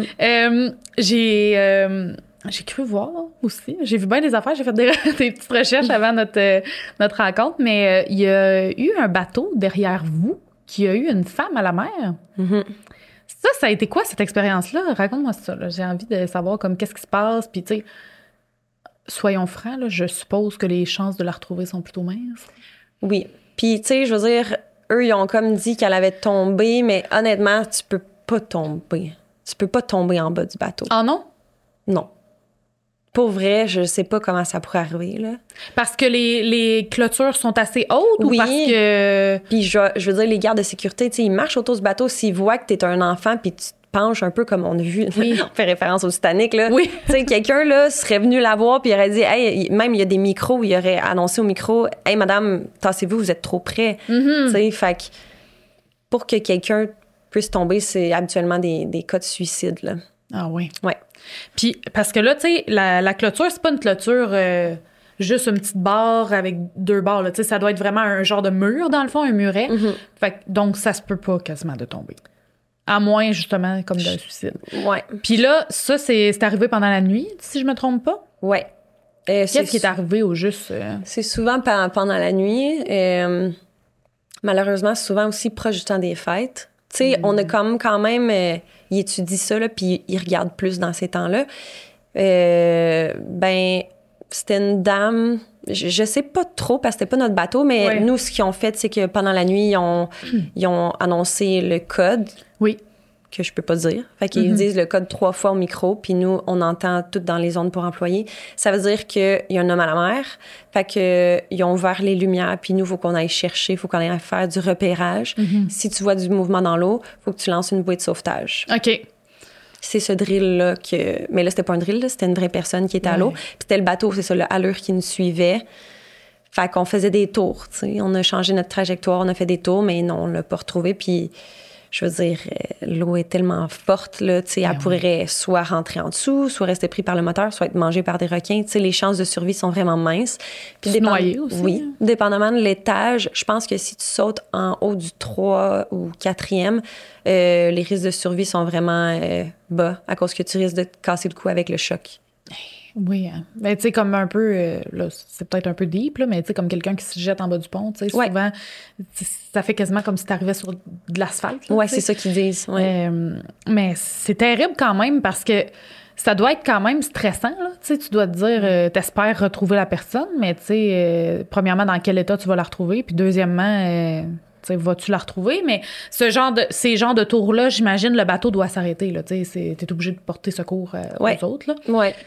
J'ai cru voir aussi. J'ai vu bien des affaires. J'ai fait des petites recherches avant notre rencontre, mais il y a eu un bateau derrière vous qui a eu une femme à la mer. Ça a été quoi, cette expérience-là? Raconte-moi ça. Là. J'ai envie de savoir comme qu'est-ce qui se passe. Puis, tu sais, soyons francs, là, je suppose que les chances de la retrouver sont plutôt minces. Oui. Puis, tu sais, je veux dire, eux, ils ont comme dit qu'elle avait tombé, mais honnêtement, tu peux pas tomber. Tu peux pas tomber en bas du bateau. Ah non? Non. Pour vrai, je sais pas comment ça pourrait arriver, là. Parce que les clôtures sont assez hautes ou parce que... Puis je veux dire, les gardes de sécurité, tu sais, ils marchent autour du bateau, s'ils voient que t'es un enfant, puis tu te penches un peu comme on a vu, on fait référence au Titanic, là. Oui. Tu sais, quelqu'un, là, serait venu la voir, puis il aurait dit, hey, même il y a des micros, il aurait annoncé au micro, hey, madame, tassez-vous, vous êtes trop près. Tu sais, fait que pour que quelqu'un puisse tomber, c'est habituellement des cas de suicide, là. Ah oui. Ouais. Puis, parce que là, tu sais, la clôture, c'est pas une clôture juste une petite barre avec 2 barres. Là. Tu sais, ça doit être vraiment un genre de mur, dans le fond, un muret. Fait que, donc, ça se peut pas quasiment de tomber. À moins, justement, comme d'un suicide. Ouais. Puis là, ça, c'est arrivé pendant la nuit, si je me trompe pas? Ouais. Qu'est-ce qui est arrivé au juste? C'est souvent pendant la nuit. Malheureusement, souvent aussi proche du temps des fêtes. Tu sais, on a quand même il étudie ça, là, puis il regarde plus dans ces temps-là. Ben, c'était une dame, je sais pas trop, parce que c'était pas notre bateau, mais nous, ce qu'ils ont fait, c'est que pendant la nuit, ils ont annoncé le code. Oui. Que je peux pas dire. Fait qu'ils disent le code 3 fois au micro, puis nous, on entend tout dans les ondes pour employés. Ça veut dire qu'il y a un homme à la mer. Fait qu'ils ont ouvert les lumières, puis nous, il faut qu'on aille chercher, il faut qu'on aille faire du repérage. Si tu vois du mouvement dans l'eau, il faut que tu lances une bouée de sauvetage. OK. C'est ce drill-là que... Mais là, c'était pas un drill, là, c'était une vraie personne qui était à l'eau. Puis c'était le bateau, c'est ça, le haleur qui nous suivait. Fait qu'on faisait des tours, tu sais. On a changé notre trajectoire, on a fait des tours, mais non, on l'a pas retrouvé, puis... Je veux dire, l'eau est tellement forte, là, tu sais, elle pourrait soit rentrer en dessous, soit rester pris par le moteur, soit être mangée par des requins. Tu sais, les chances de survie sont vraiment minces. Puis se noyer aussi. Oui. Dépendamment de l'étage, je pense que si tu sautes en haut du 3 ou 4e, les risques de survie sont vraiment bas à cause que tu risques de te casser le cou avec le choc. Oui, hein. Ben, tu sais, comme un peu, là, c'est peut-être un peu deep, là, mais tu sais, comme quelqu'un qui se jette en bas du pont, tu sais, souvent, ça fait quasiment comme si t'arrivais sur de l'asphalte. Oui, c'est ça qu'ils disent. Ouais. Mais c'est terrible quand même parce que ça doit être quand même stressant, là. Tu sais, tu dois te dire, t'espères retrouver la personne, mais tu sais, premièrement, dans quel état tu vas la retrouver, puis deuxièmement, vas-tu la retrouver? Mais ces genres de tours-là, j'imagine, le bateau doit s'arrêter. T'es obligé de porter secours aux autres. Là. Ouais.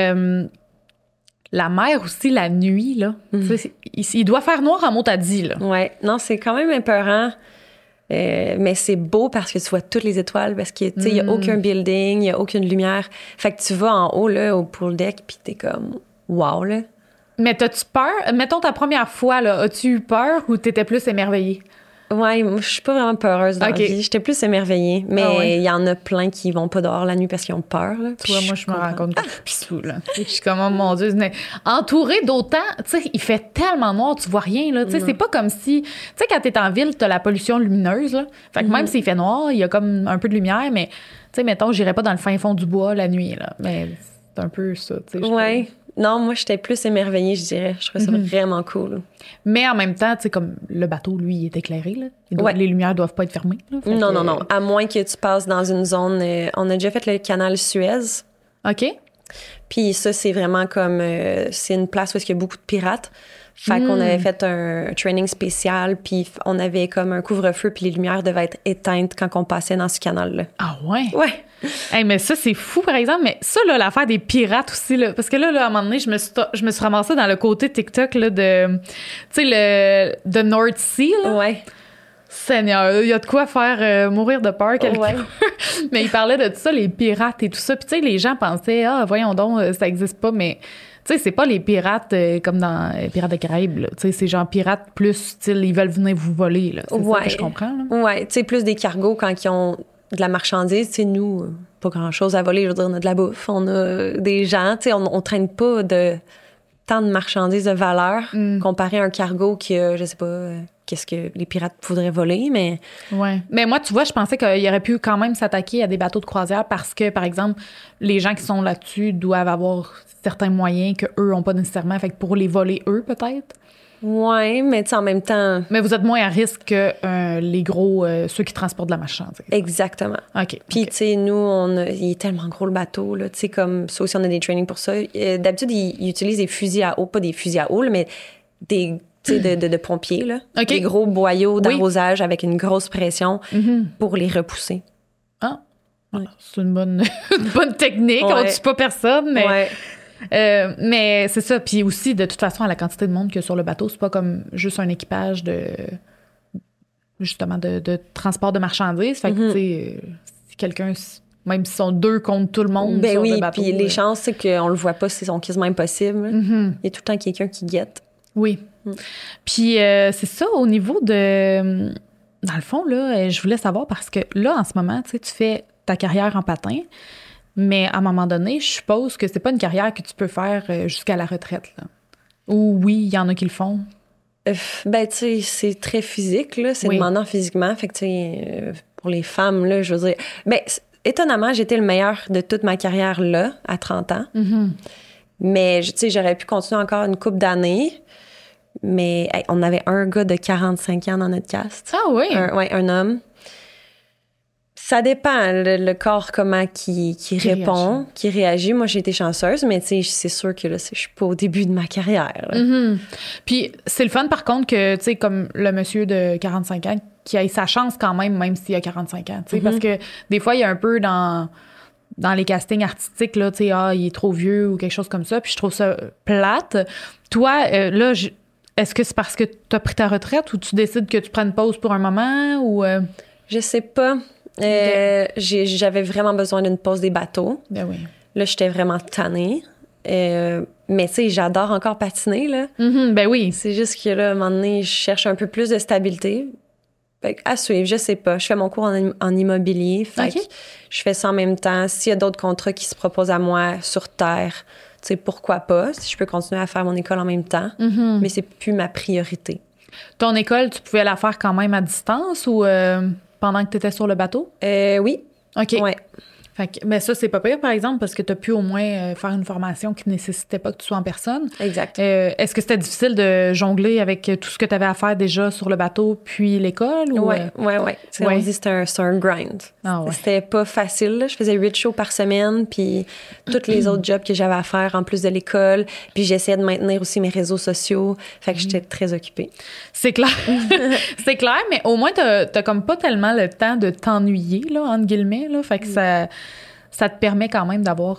La mer aussi, la nuit, là, il doit faire noir en Montaudie. Oui. Non, c'est quand même épeurant. Mais c'est beau parce que tu vois toutes les étoiles, parce qu'il n'y a aucun building, il n'y a aucune lumière. Fait que tu vas en haut, là, au pool deck, puis t'es comme « wow », là. Mais t'as-tu peur? Mettons ta première fois, là, as-tu eu peur ou t'étais plus émerveillée? Ouais, moi, je suis pas vraiment peureuse dans la vie. J'étais plus émerveillée. Mais il y en a plein qui vont pas dehors la nuit parce qu'ils ont peur. Là. Tu vois, moi, je me rends compte que je suis pissou, là. Je suis comme, oh mon Dieu, entourée d'autant, tu sais, il fait tellement noir, tu vois rien, là. Tu sais, c'est pas comme si, tu sais, quand t'es en ville, t'as la pollution lumineuse, là. Fait que même s'il fait noir, il y a comme un peu de lumière, mais, tu sais, mettons, j'irais pas dans le fin fond du bois la nuit, là. Mais c'est un peu ça, tu sais. Ouais. Non, moi, j'étais plus émerveillée, je dirais. Je trouvais ça vraiment cool. Mais en même temps, tu sais, comme le bateau, lui, il est éclairé, là. Les lumières doivent pas être fermées, là. Non. À moins que tu passes dans une zone... on a déjà fait le canal Suez. OK. Puis ça, c'est vraiment comme... c'est une place où il y a beaucoup de pirates. Fait qu'on avait fait un training spécial, puis on avait comme un couvre-feu, puis les lumières devaient être éteintes quand on passait dans ce canal-là. Ah ouais? Ouais. Hey, mais ça, c'est fou, par exemple. Mais ça, là, l'affaire des pirates aussi, là, parce que là, à un moment donné, je me suis ramassée dans le côté TikTok là, de... Tu sais, de North Sea, là. Ouais. Seigneur, il y a de quoi faire mourir de peur quelqu'un. Ouais. Mais il parlait de tout ça, les pirates et tout ça. Puis tu sais, les gens pensaient, voyons donc, ça existe pas, mais... Tu sais, c'est pas les pirates comme dans les Pirates des Caraïbes, là. Tu sais, c'est genre pirates plus style, ils veulent venir vous voler, là. C'est ça que je comprends, là. Ouais, tu sais, plus des cargos quand ils ont de la marchandise. Tu sais, nous, pas grand-chose à voler. Je veux dire, on a de la bouffe, on a des gens. Tu sais, on traîne pas de tant de marchandises de valeur comparé à un cargo qui a, je sais pas... qu'est-ce que les pirates voudraient voler, mais... Ouais. Mais moi, tu vois, je pensais qu'il aurait pu quand même s'attaquer à des bateaux de croisière parce que, par exemple, les gens qui sont là-dessus doivent avoir certains moyens qu'eux n'ont pas nécessairement. Fait que pour les voler, eux, peut-être. Ouais, mais tu sais, en même temps... Mais vous êtes moins à risque que les gros, ceux qui transportent de la marchandise. Exactement. OK. Puis, tu sais, nous, il est tellement gros, le bateau, là. Tu sais, comme ça aussi, on a des trainings pour ça. D'habitude, ils utilisent des fusils à eau, pas des fusils à eau, là, mais des... de pompiers, là. Okay. Des gros boyaux d'arrosage avec une grosse pression pour les repousser. Ah, c'est une bonne technique. On ne tue pas personne, mais... Ouais. Mais c'est ça. Puis aussi, de toute façon, à la quantité de monde qu'il y a sur le bateau, c'est pas comme juste un équipage justement de transport de marchandises. Fait que, tu sais, si quelqu'un... Même s'ils sont deux contre tout le monde sur le bateau. Puis les chances, c'est qu'on le voit pas, c'est quasiment impossible. Il y a tout le temps quelqu'un qui guette. Oui. Puis c'est ça, au niveau de... Dans le fond, là, je voulais savoir parce que là, en ce moment, tu sais, tu fais ta carrière en patin, mais à un moment donné, je suppose que c'est pas une carrière que tu peux faire jusqu'à la retraite, là. Ou oui, il y en a qui le font. Ben, tu sais, c'est très physique, là. C'est demandant physiquement. Fait que, tu sais, pour les femmes, là, je veux dire... Ben, étonnamment, j'étais le meilleur de toute ma carrière, là, à 30 ans. Mais, tu sais, j'aurais pu continuer encore une couple d'années. Mais on avait un gars de 45 ans dans notre cast. Ah oui? Un homme. Ça dépend, le corps, comment qui répond, qui réagit. Moi, j'ai été chanceuse, mais tu sais, c'est sûr que là, je suis pas au début de ma carrière. Puis c'est le fun, par contre, que, tu sais, comme le monsieur de 45 ans, qui a sa chance quand même s'il a 45 ans, tu sais, parce que des fois, il y a un peu dans les castings artistiques, là, tu sais, il est trop vieux ou quelque chose comme ça, puis je trouve ça plate. Toi, là, est-ce que c'est parce que tu as pris ta retraite ou tu décides que tu prends une pause pour un moment ou... Je sais pas. J'avais vraiment besoin d'une pause des bateaux. Ben oui. Là, j'étais vraiment tannée. Mais tu sais, j'adore encore patiner, là. Ben oui. C'est juste que là, à un moment donné, je cherche un peu plus de stabilité. Fait à suivre, je sais pas. Je fais mon cours en immobilier. Fait que je fais ça en même temps. S'il y a d'autres contrats qui se proposent à moi sur Terre... Tu sais, pourquoi pas, si je peux continuer à faire mon école en même temps, mais c'est plus ma priorité. Ton école, tu pouvais la faire quand même à distance ou pendant que tu étais sur le bateau? Oui. OK. Ouais. Fait que, mais ça, c'est pas pire, par exemple, parce que tu as pu au moins faire une formation qui ne nécessitait pas que tu sois en personne. Exact. Est-ce que c'était difficile de jongler avec tout ce que tu avais à faire déjà sur le bateau puis l'école? Oui. On dit que c'est un grind. Ah, ouais. C'était pas facile. Là. Je faisais 8 shows par semaine, puis tous les autres jobs que j'avais à faire en plus de l'école. Puis j'essayais de maintenir aussi mes réseaux sociaux. Fait que j'étais très occupée. C'est clair. C'est clair, mais au moins, t'as comme pas tellement le temps de t'ennuyer, là, entre guillemets. Là. Fait que ça te permet quand même d'avoir,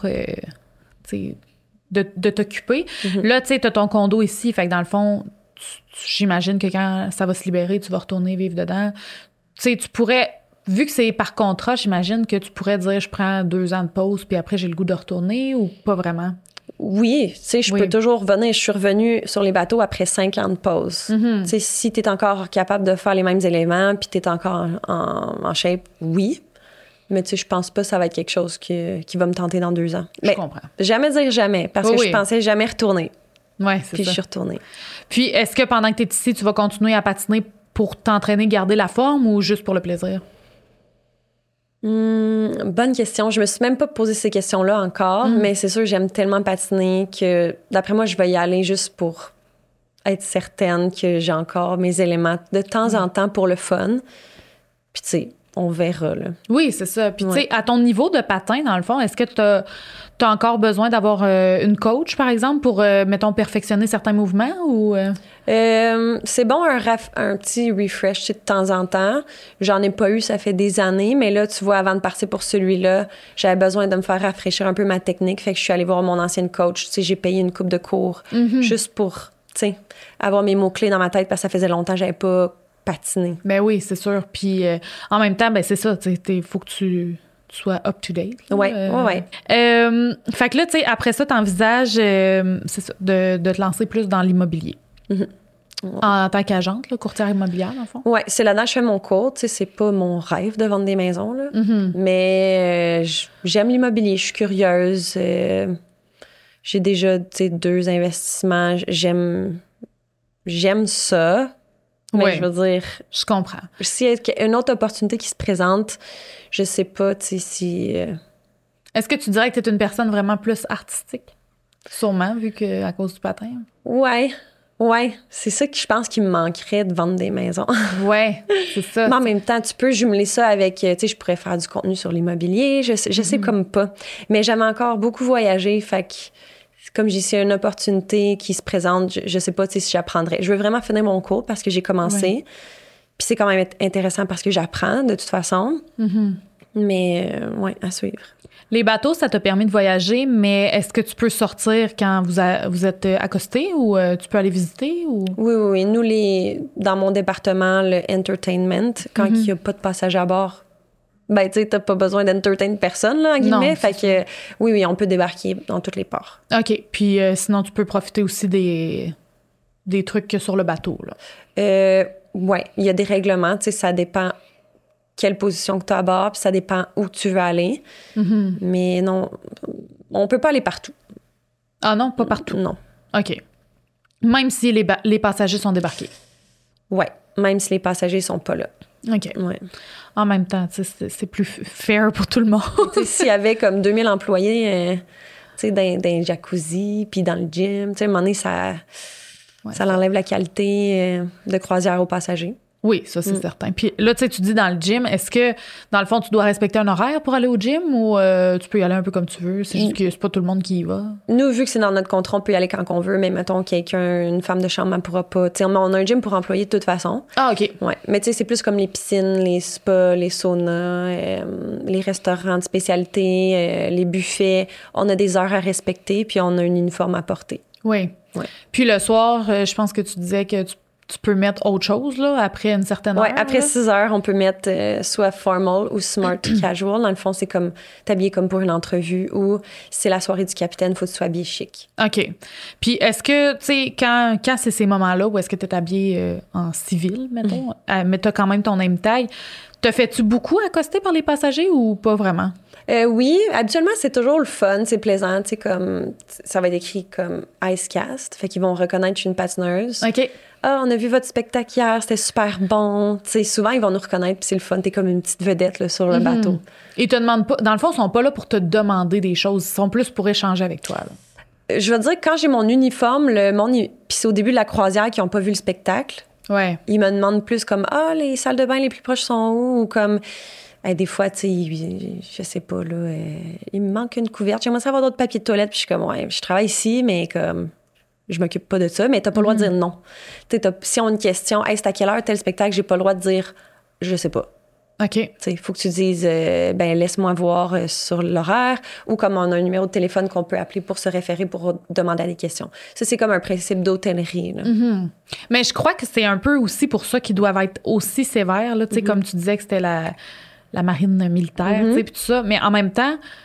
de t'occuper. Là, tu sais, t'as ton condo ici, fait que dans le fond, j'imagine que quand ça va se libérer, tu vas retourner vivre dedans. Tu sais, tu pourrais, vu que c'est par contrat, j'imagine que tu pourrais dire, je prends 2 ans de pause, puis après, j'ai le goût de retourner, ou pas vraiment? Oui, tu sais, je peux toujours revenir. Je suis revenue sur les bateaux après 5 ans de pause. Tu sais, si t'es encore capable de faire les mêmes éléments puis t'es encore en shape, oui. Mais tu sais, je pense pas que ça va être quelque chose qui va me tenter dans 2 ans. Je comprends. Jamais dire jamais, parce que je pensais jamais retourner. Ouais, c'est ça. Puis je suis retournée. Puis est-ce que pendant que t'es ici, tu vas continuer à patiner pour t'entraîner, garder la forme ou juste pour le plaisir? Bonne question. Je me suis même pas posé ces questions-là encore, mais c'est sûr, j'aime tellement patiner que, d'après moi, je vais y aller juste pour être certaine que j'ai encore mes éléments de temps en temps pour le fun. Puis, tu sais, on verra, là. Oui, c'est ça. Puis, tu sais, à ton niveau de patin, dans le fond, est-ce que t'as encore besoin d'avoir une coach, par exemple, pour, mettons, perfectionner certains mouvements ou... c'est bon un petit refresh de temps en temps. J'en ai pas eu, ça fait des années, mais là, tu vois, avant de partir pour celui-là, j'avais besoin de me faire rafraîchir un peu ma technique, fait que je suis allée voir mon ancienne coach. Tu sais, j'ai payé une coupe de cours juste pour, tu sais, avoir mes mots-clés dans ma tête parce que ça faisait longtemps que j'avais pas patiné. Ben oui, c'est sûr. Puis en même temps, ben c'est ça, tu sais, faut que tu sois up-to-date. Oui. Fait que là, tu sais, après ça, t'envisages, c'est ça, de te lancer plus dans l'immobilier. En tant qu'agente, là, courtière immobilière, dans le fond? Oui, c'est là-dedans que je fais mon cours. Tu sais, c'est pas mon rêve de vendre des maisons, là. Mais j'aime l'immobilier, je suis curieuse. J'ai déjà, tu sais, 2 investissements. J'aime ça. Mais je veux dire... Je comprends. S'il y a une autre opportunité qui se présente, je sais pas, tu sais, si... Est-ce que tu dirais que tu es une personne vraiment plus artistique? Sûrement, vu que à cause du patin. Ouais, c'est ça que je pense qu'il me manquerait de vendre des maisons. Ouais, c'est ça. Mais en même temps, tu peux jumeler ça avec, tu sais, je pourrais faire du contenu sur l'immobilier, je sais comme pas. Mais j'aime encore beaucoup voyager, fait que, comme j'ai s'il y a une opportunité qui se présente, je sais pas, tu sais, si j'apprendrais. Je veux vraiment finir mon cours parce que j'ai commencé. Puis c'est quand même intéressant parce que j'apprends de toute façon. Mais, ouais, à suivre. Les bateaux, ça t'a permis de voyager, mais est-ce que tu peux sortir quand vous êtes accostés ou tu peux aller visiter? Ou... Oui. Nous, dans mon département, le entertainment, quand il n'y a pas de passagers à bord, ben, tu sais, t'as pas besoin d'entertain personne, là, en guillemets. Non, fait que, oui, on peut débarquer dans toutes les ports. OK. Puis sinon, tu peux profiter aussi des trucs que sur le bateau, là. Oui, il y a des règlements, tu sais, ça dépend quelle position que tu as à bord, puis ça dépend où tu veux aller. Mais non, on peut pas aller partout. Ah non, pas partout? Non. OK. Même si les passagers sont débarqués? Oui, même si les passagers sont pas là. OK. Ouais. En même temps, c'est plus fair pour tout le monde. S'il y avait comme 2000 employés dans un jacuzzi, puis dans le gym, à un moment donné, ça enlève la qualité de croisière aux passagers. Oui, ça, c'est certain. Puis là, tu sais, tu dis dans le gym, est-ce que, dans le fond, tu dois respecter un horaire pour aller au gym ou tu peux y aller un peu comme tu veux? C'est juste que c'est pas tout le monde qui y va. Nous, vu que c'est dans notre contrat, on peut y aller quand on veut, mais mettons une femme de chambre, elle pourra pas. Tu sais, on a un gym pour employer de toute façon. Ah, OK. Ouais. Mais tu sais, c'est plus comme les piscines, les spas, les saunas, les restaurants de spécialité, les buffets. On a des heures à respecter, puis on a un uniforme à porter. Oui. Ouais. Puis le soir, je pense que tu disais que tu peux mettre autre chose, là, après une certaine heure. Oui, après 6 heures, on peut mettre soit formal ou smart casual. Dans le fond, c'est comme t'habiller comme pour une entrevue ou c'est la soirée du capitaine, il faut que tu sois habillé chic. OK. Puis est-ce que, tu sais, quand c'est ces moments-là où est-ce que tu es habillé en civil, mettons, mais tu as quand même ton name tag, te fais-tu beaucoup accoster par les passagers ou pas vraiment? Oui, habituellement, c'est toujours le fun, c'est plaisant. Tu sais, comme ça va être écrit comme Icecast, fait qu'ils vont reconnaître que je suis une patineuse. OK. Ah, on a vu votre spectacle hier, c'était super bon. Tu sais, souvent, ils vont nous reconnaître, puis c'est le fun. T'es comme une petite vedette là, sur le bateau. Ils te demandent pas... Dans le fond, ils sont pas là pour te demander des choses. Ils sont plus pour échanger avec toi, là. Je veux dire que quand j'ai mon uniforme, le monde... Puis c'est au début de la croisière qu'ils n'ont pas vu le spectacle. Ouais. Ils me demandent plus comme « Ah, les salles de bain les plus proches sont où? » Ou comme... des fois, tu sais, je sais pas, là, il me manque une couverte. J'aimerais savoir d'autres papiers de toilette. Puis je suis comme « Ouais, je travaille ici, mais comme... » Je m'occupe pas de ça, mais t'as pas le droit de dire non. Si on a une question, hey, c'est à quelle heure tel spectacle, j'ai pas le droit de dire je sais pas. OK. Il faut que tu dises laisse-moi voir sur l'horaire ou comme on a un numéro de téléphone qu'on peut appeler pour se référer pour demander à des questions. Ça, c'est comme un principe d'hôtellerie. Là. Mais je crois que c'est un peu aussi pour ça qu'ils doivent être aussi sévères. Là, comme tu disais que c'était la marine militaire, puis tout ça. Mais en même temps,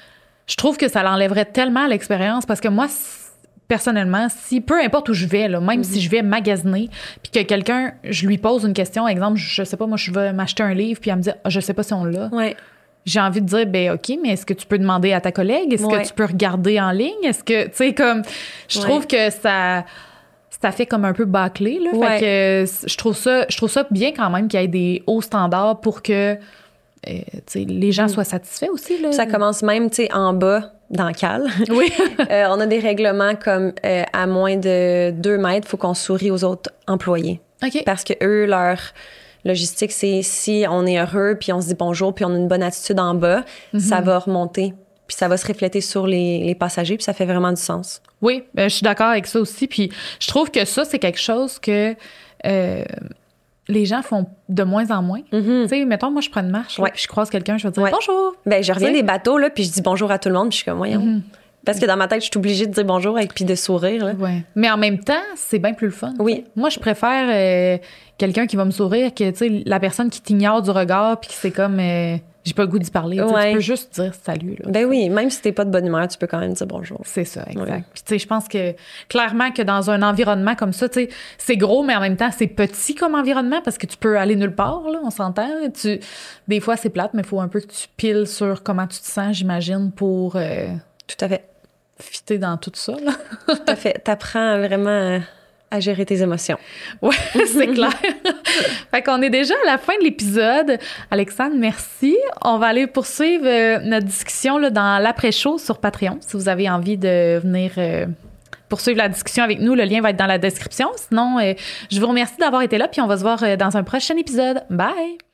je trouve que ça l'enlèverait tellement à l'expérience parce que moi, personnellement, si peu importe où je vais, là, même si je vais magasiner, puis que quelqu'un, je lui pose une question, exemple, je sais pas, moi, je vais m'acheter un livre, puis elle me dit, je sais pas si on l'a. Ouais. J'ai envie de dire, ben OK, mais est-ce que tu peux demander à ta collègue? Est-ce que tu peux regarder en ligne? Est-ce que, tu sais, comme, je trouve que ça fait comme un peu bâclé, là. Fait que je trouve ça bien quand même qu'il y ait des hauts standards pour que, tu sais, les gens soient satisfaits aussi, là. Ça commence même, tu sais, en bas, dans le cale. Oui. On a des règlements comme à moins de 2 mètres, il faut qu'on sourie aux autres employés. OK. Parce que eux, leur logistique, c'est si on est heureux, puis on se dit bonjour, puis on a une bonne attitude en bas, ça va remonter, puis ça va se refléter sur les passagers, puis ça fait vraiment du sens. Oui, je suis d'accord avec ça aussi. Puis je trouve que ça, c'est quelque chose que les gens font de moins en moins. Tu sais, mettons, moi, je prends une marche, là, puis je croise quelqu'un, je vais dire bonjour. Ben, je reviens des bateaux, là, puis je dis bonjour à tout le monde, puis je suis comme, voyons. Parce que dans ma tête, je suis obligée de dire bonjour puis de sourire. Là. Ouais. Mais en même temps, c'est bien plus le fun. Oui. T'sais. Moi, je préfère quelqu'un qui va me sourire que la personne qui t'ignore du regard puis qui c'est comme j'ai pas le goût d'y parler. Tu peux juste dire salut. Là, ben oui, même si t'es pas de bonne humeur, tu peux quand même dire bonjour. C'est ça, exact. Puis tu sais, je pense que clairement que dans un environnement comme ça, tu sais, c'est gros, mais en même temps, c'est petit comme environnement parce que tu peux aller nulle part, là, on s'entend. Des fois, c'est plate, mais il faut un peu que tu piles sur comment tu te sens, j'imagine, pour... Tout à fait. Fitter dans tout ça, là. Tout à fait. T'apprends vraiment à gérer tes émotions. Oui, c'est clair. Fait qu'on est déjà à la fin de l'épisode. Alexandre, merci. On va aller poursuivre notre discussion là, dans l'après-show sur Patreon. Si vous avez envie de venir poursuivre la discussion avec nous, le lien va être dans la description. Sinon, je vous remercie d'avoir été là, puis on va se voir dans un prochain épisode. Bye!